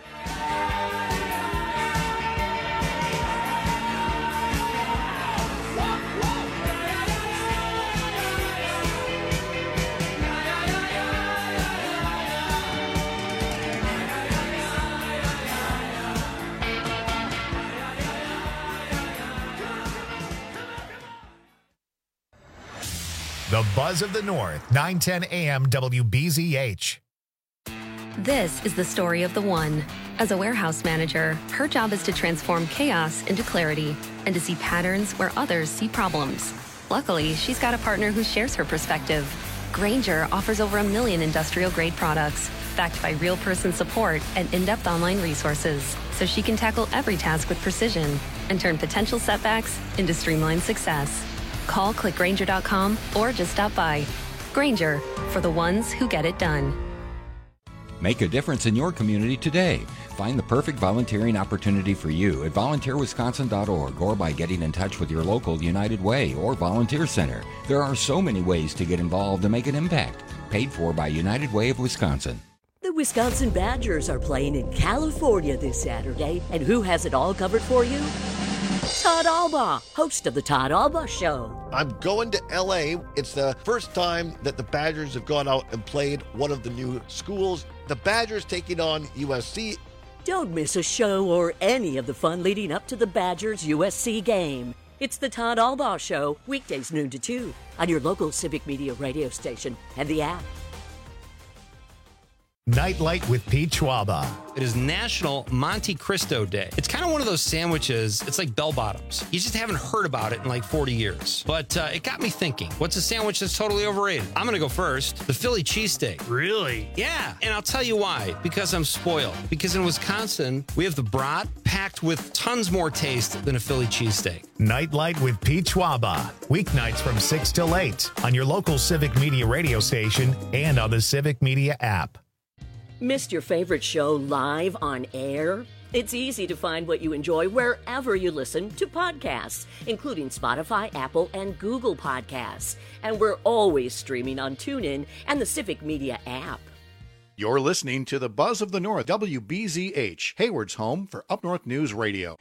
The Buzz of the North, nine ten A M W B Z H. This is the story of the one. As a warehouse manager, her job is to transform chaos into clarity and to see patterns where others see problems. Luckily, she's got a partner who shares her perspective. Grainger offers over a million industrial-grade products, backed by real-person support and in-depth online resources, so she can tackle every task with precision and turn potential setbacks into streamlined success. Call click grainger dot com or just stop by. Grainger, for the ones who get it done. Make a difference in your community today. Find the perfect volunteering opportunity for you at volunteer wisconsin dot org or by getting in touch with your local United Way or Volunteer Center. There are so many ways to get involved and make an impact. Paid for by United Way of Wisconsin. The Wisconsin Badgers are playing in California this Saturday, and who has it all covered for you? Todd Albaugh, host of the Todd Albaugh Show. I'm going to L A. It's the first time that the Badgers have gone out and played one of the new schools. The Badgers taking on U S C. Don't miss a show or any of the fun leading up to the Badgers U S C game. It's the Todd Albaugh Show, weekdays noon to two, on your local Civic Media radio station and the app. Nightlight with Pete Schwaba. It is National Monte Cristo Day. It's kind of one of those sandwiches, it's like bell bottoms. You just haven't heard about it in like forty years. But uh, it got me thinking, what's a sandwich that's totally overrated? I'm going to go first. The Philly cheesesteak. Really? Yeah, and I'll tell you why. Because I'm spoiled. Because in Wisconsin, we have the brat packed with tons more taste than a Philly cheesesteak. Nightlight with Pete Schwaba. Weeknights from six till eight on your local Civic Media radio station and on the Civic Media app. Missed your favorite show live on air? It's easy to find what you enjoy wherever you listen to podcasts, including Spotify, Apple, and Google Podcasts. And we're always streaming on TuneIn and the Civic Media app. You're listening to the Buzz of the North, W B Z H, Hayward's home for Up North News Radio.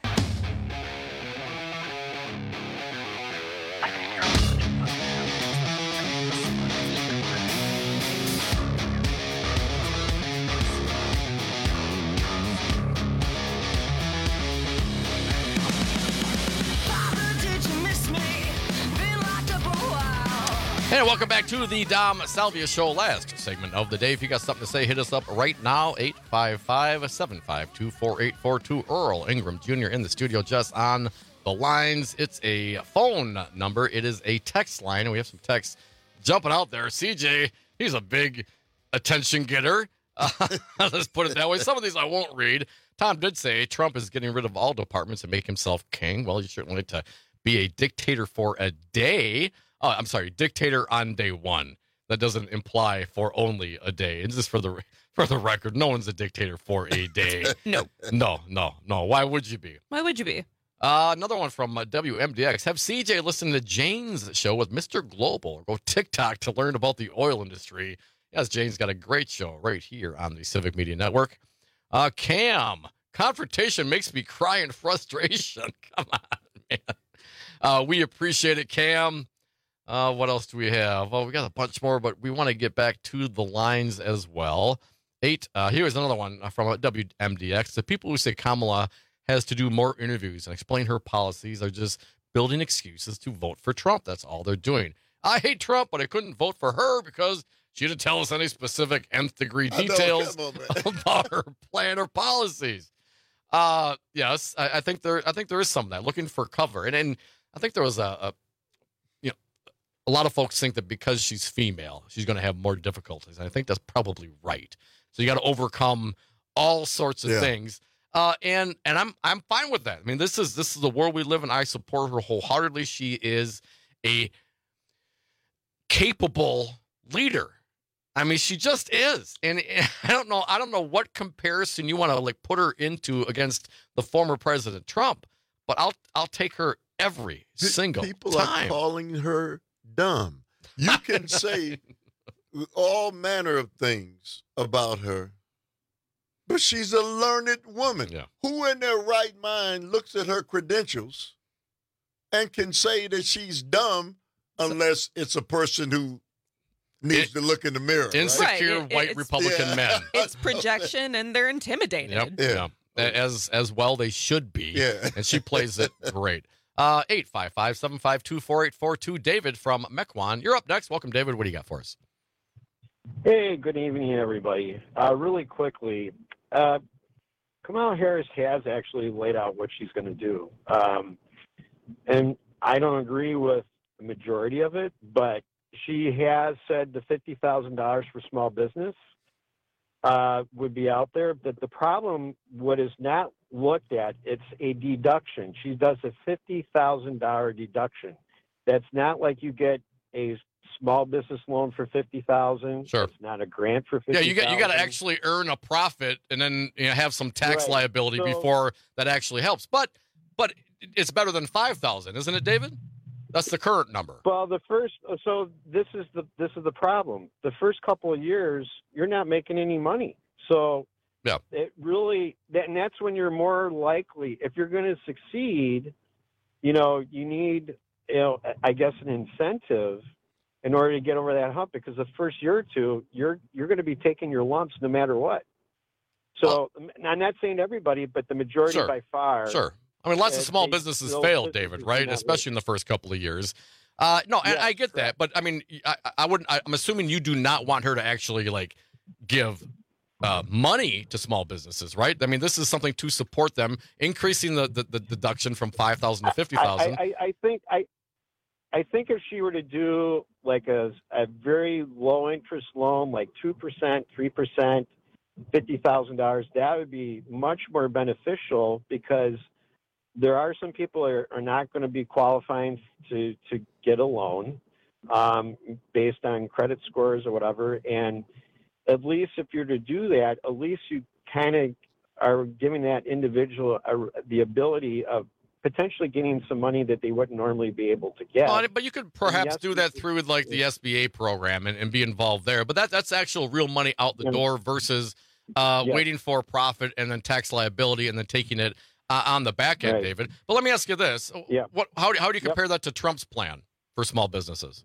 And welcome back to the Dom Salvia Show, last segment of the day. If you got something to say, hit us up right now, eight five five, seven five two, four eight four two. Earl Ingram Junior in the studio just on the lines. It's a phone number. It is a text line, and we have some texts jumping out there. C J, he's a big attention getter. Uh, let's put it that way. Some of these I won't read. Tom did say Trump is getting rid of all departments and make himself king. Well, you certainly like to be a dictator for a day. Oh, I'm sorry, dictator on day one. That doesn't imply for only a day. It's just for the for the record, no one's a dictator for a day. No. No, no, no. Why would you be? Why would you be? Uh, another one from uh, W M D X. Have C J listen to Jane's show with Mister Global or go TikTok to learn about the oil industry. Yes, Jane's got a great show right here on the Civic Media Network. Uh, Cam, confrontation makes me cry in frustration. Come on, man. Uh, we appreciate it, Cam. Uh, what else do we have? Well, we got a bunch more, but we want to get back to the lines as well. Eight. Uh, here's another one from W M D X. The people who say Kamala has to do more interviews and explain her policies are just building excuses to vote for Trump. That's all they're doing. I hate Trump, but I couldn't vote for her because she didn't tell us any specific nth degree details on, about her plan or policies. Uh, yes, I, I think there. I think there is some of that, looking for cover, and and I think there was a. a A lot of folks think that because she's female, she's going to have more difficulties. And I think that's probably right. So you got to overcome all sorts of Yeah. things. Uh, and and I'm I'm fine with that. I mean, this is this is the world we live in. I support her wholeheartedly. She is a capable leader. I mean, she just is. And, and I don't know. I don't know what comparison you want to like put her into against the former President Trump. But I'll I'll take her every single People time. are calling her dumb. You can say all manner of things about her, but she's a learned woman. Yeah. Who in their right mind looks at her credentials and can say that she's dumb unless it's a person who needs It- to look in the mirror? right? Insecure Right, it- white it's- Republican Yeah. men. It's projection, and they're intimidated. Yep. Yeah. Yeah. As as well they should be. Yeah. And she plays it great. Uh, eight five five, seven five two, four eight four two. David from Mequon. You're up next. Welcome, David. What do you got for us? Hey, good evening, everybody. Uh, really quickly, uh, Kamala Harris has actually laid out what she's going to do. Um, and I don't agree with the majority of it, but she has said the fifty thousand dollars for small business uh, would be out there. But the problem, what is not looked at, it's a deduction. She does a fifty thousand dollars deduction. That's not like you get a small business loan for fifty thousand dollars. Sure. It's not a grant for fifty thousand dollars. Yeah, you got you got to actually earn a profit and then you know, have some tax Right. liability So- before that actually helps. But but it's better than five thousand, isn't it, David? That's the current number. Well, the first, so this is the this is the problem. The first couple of years, you're not making any money. So yeah, it really, that, and that's when you're more likely, if you're going to succeed, you know, you need, you know, I guess an incentive in order to get over that hump. Because the first year or two, you're you're going to be taking your lumps no matter what. So I'm not saying everybody, but the majority Sure. by far. Sure. I mean, lots of uh, small they- businesses those fail, businesses David, do right? not Especially in the first couple of years. Uh, no, I, I get that, but I mean, I, I wouldn't. I, I'm assuming you do not want her to actually like give uh, money to small businesses, right? I mean, this is something to support them, increasing the, the, the deduction from five thousand to fifty thousand. I, I, I think I, I think if she were to do like a, a very low interest loan, like two percent, three percent, fifty thousand dollars, that would be much more beneficial because there are some people are, are not going to be qualifying to, to get a loan um, based on credit scores or whatever. And at least if you're to do that, at least you kind of are giving that individual a, the ability of potentially getting some money that they wouldn't normally be able to get. Well, but you could perhaps yes, do that through like the S B A program and, and be involved there. But that that's actual real money out the door versus uh, Yeah. waiting for profit and then tax liability and then taking it uh, on the back end, Right. David. But let me ask you this: Yeah. What? How do how do you Yep. compare that to Trump's plan for small businesses?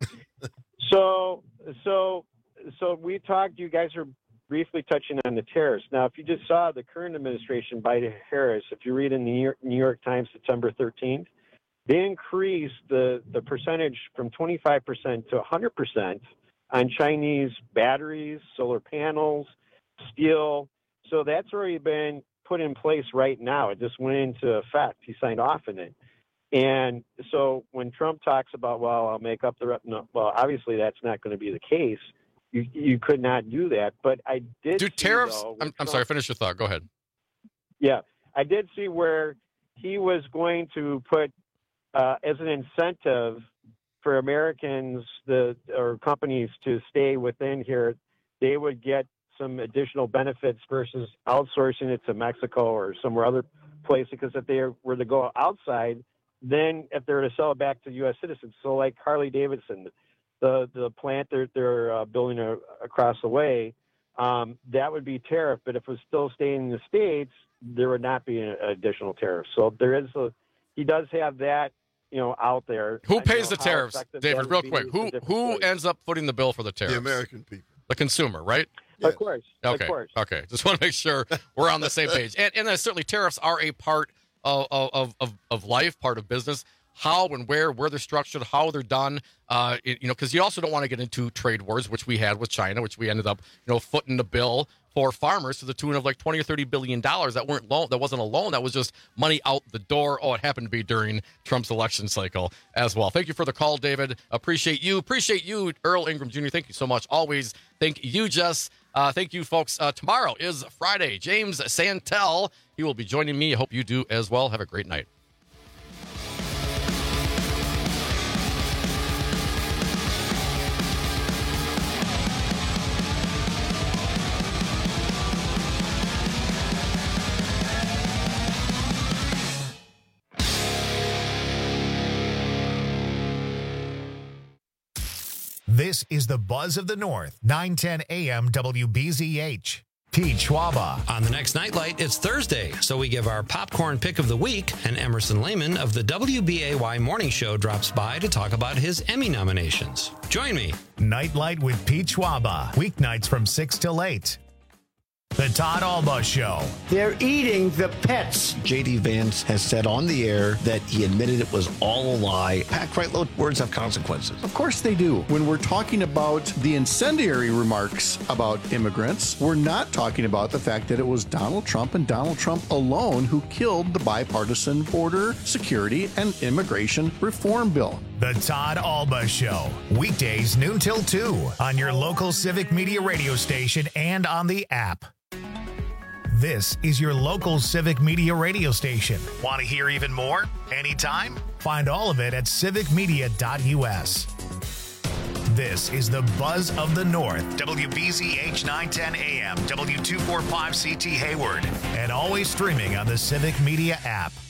So, so, so we talked. You guys are briefly touching on the tariffs. Now, if you just saw the current administration, Biden Harris, if you read in the New York, New York Times, September thirteenth, they increased the the percentage from twenty-five percent to one hundred percent on Chinese batteries, solar panels, steel. So that's already been put in place right now. It just went into effect. He signed off on it. And so when Trump talks about, well, I'll make up the rep, no, well, obviously that's not going to be the case. You you could not do that. But I did Do see, tariffs? though, I'm, with I'm Trump- sorry. Finish your thought. Go ahead. Yeah, I did see where he was going to put uh, as an incentive for Americans, the or companies to stay within here, they would get some additional benefits versus outsourcing it to Mexico or somewhere other place. Because if they were to go outside, then if they're to sell it back to U S citizens, so like Harley Davidson, the the plant they're they're uh, building a, across the way, um, that would be tariff. But if it was still staying in the States, there would not be an additional tariff. So there is a, he does have that, you know, out there. Who I pays know the how tariffs, effective David? that Real would be quick. is a Who different who story. ends up footing the bill for the tariffs? The American people. The consumer, right? Of course. Okay. Of course. Okay. Just want to make sure we're on the same page. And and then certainly tariffs are a part of of of, of life, part of business. How and where, where they're structured, how they're done, uh, it, you know, because you also don't want to get into trade wars, which we had with China, which we ended up, you know, footing the bill for farmers to the tune of like twenty or thirty billion dollars. That weren't loan, that wasn't a loan, that was just money out the door. Oh, it happened to be during Trump's election cycle as well. Thank you for the call, David. Appreciate you. Appreciate you, Earl Ingram Junior Thank you so much. Always. Thank you, Jess. Uh, thank you, folks. Uh, tomorrow is Friday. James Santel, he will be joining me. I hope you do as well. Have a great night. This is the Buzz of the North, nine ten A M W B Z H. Pete Schwaba. On the next Nightlight, it's Thursday, so we give our popcorn pick of the week, and Emerson Lehman of the W B A Y Morning Show drops by to talk about his Emmy nominations. Join me. Nightlight with Pete Schwaba. Weeknights from six till eight. The Todd Alba Show. They're eating the pets. J D. Vance has said on the air that he admitted it was all a lie. Pat Kreitlow, words have consequences. Of course they do. When we're talking about the incendiary remarks about immigrants, we're not talking about the fact that it was Donald Trump and Donald Trump alone who killed the bipartisan border security and immigration reform bill. The Todd Alba Show, weekdays noon till two on your local Civic Media radio station and on the app. This is your local Civic Media radio station. Want to hear even more? Anytime? Find all of it at civic media dot u s. This is the Buzz of the North, W B Z H nine ten A M, W two forty-five C T Hayward, and always streaming on the Civic Media app.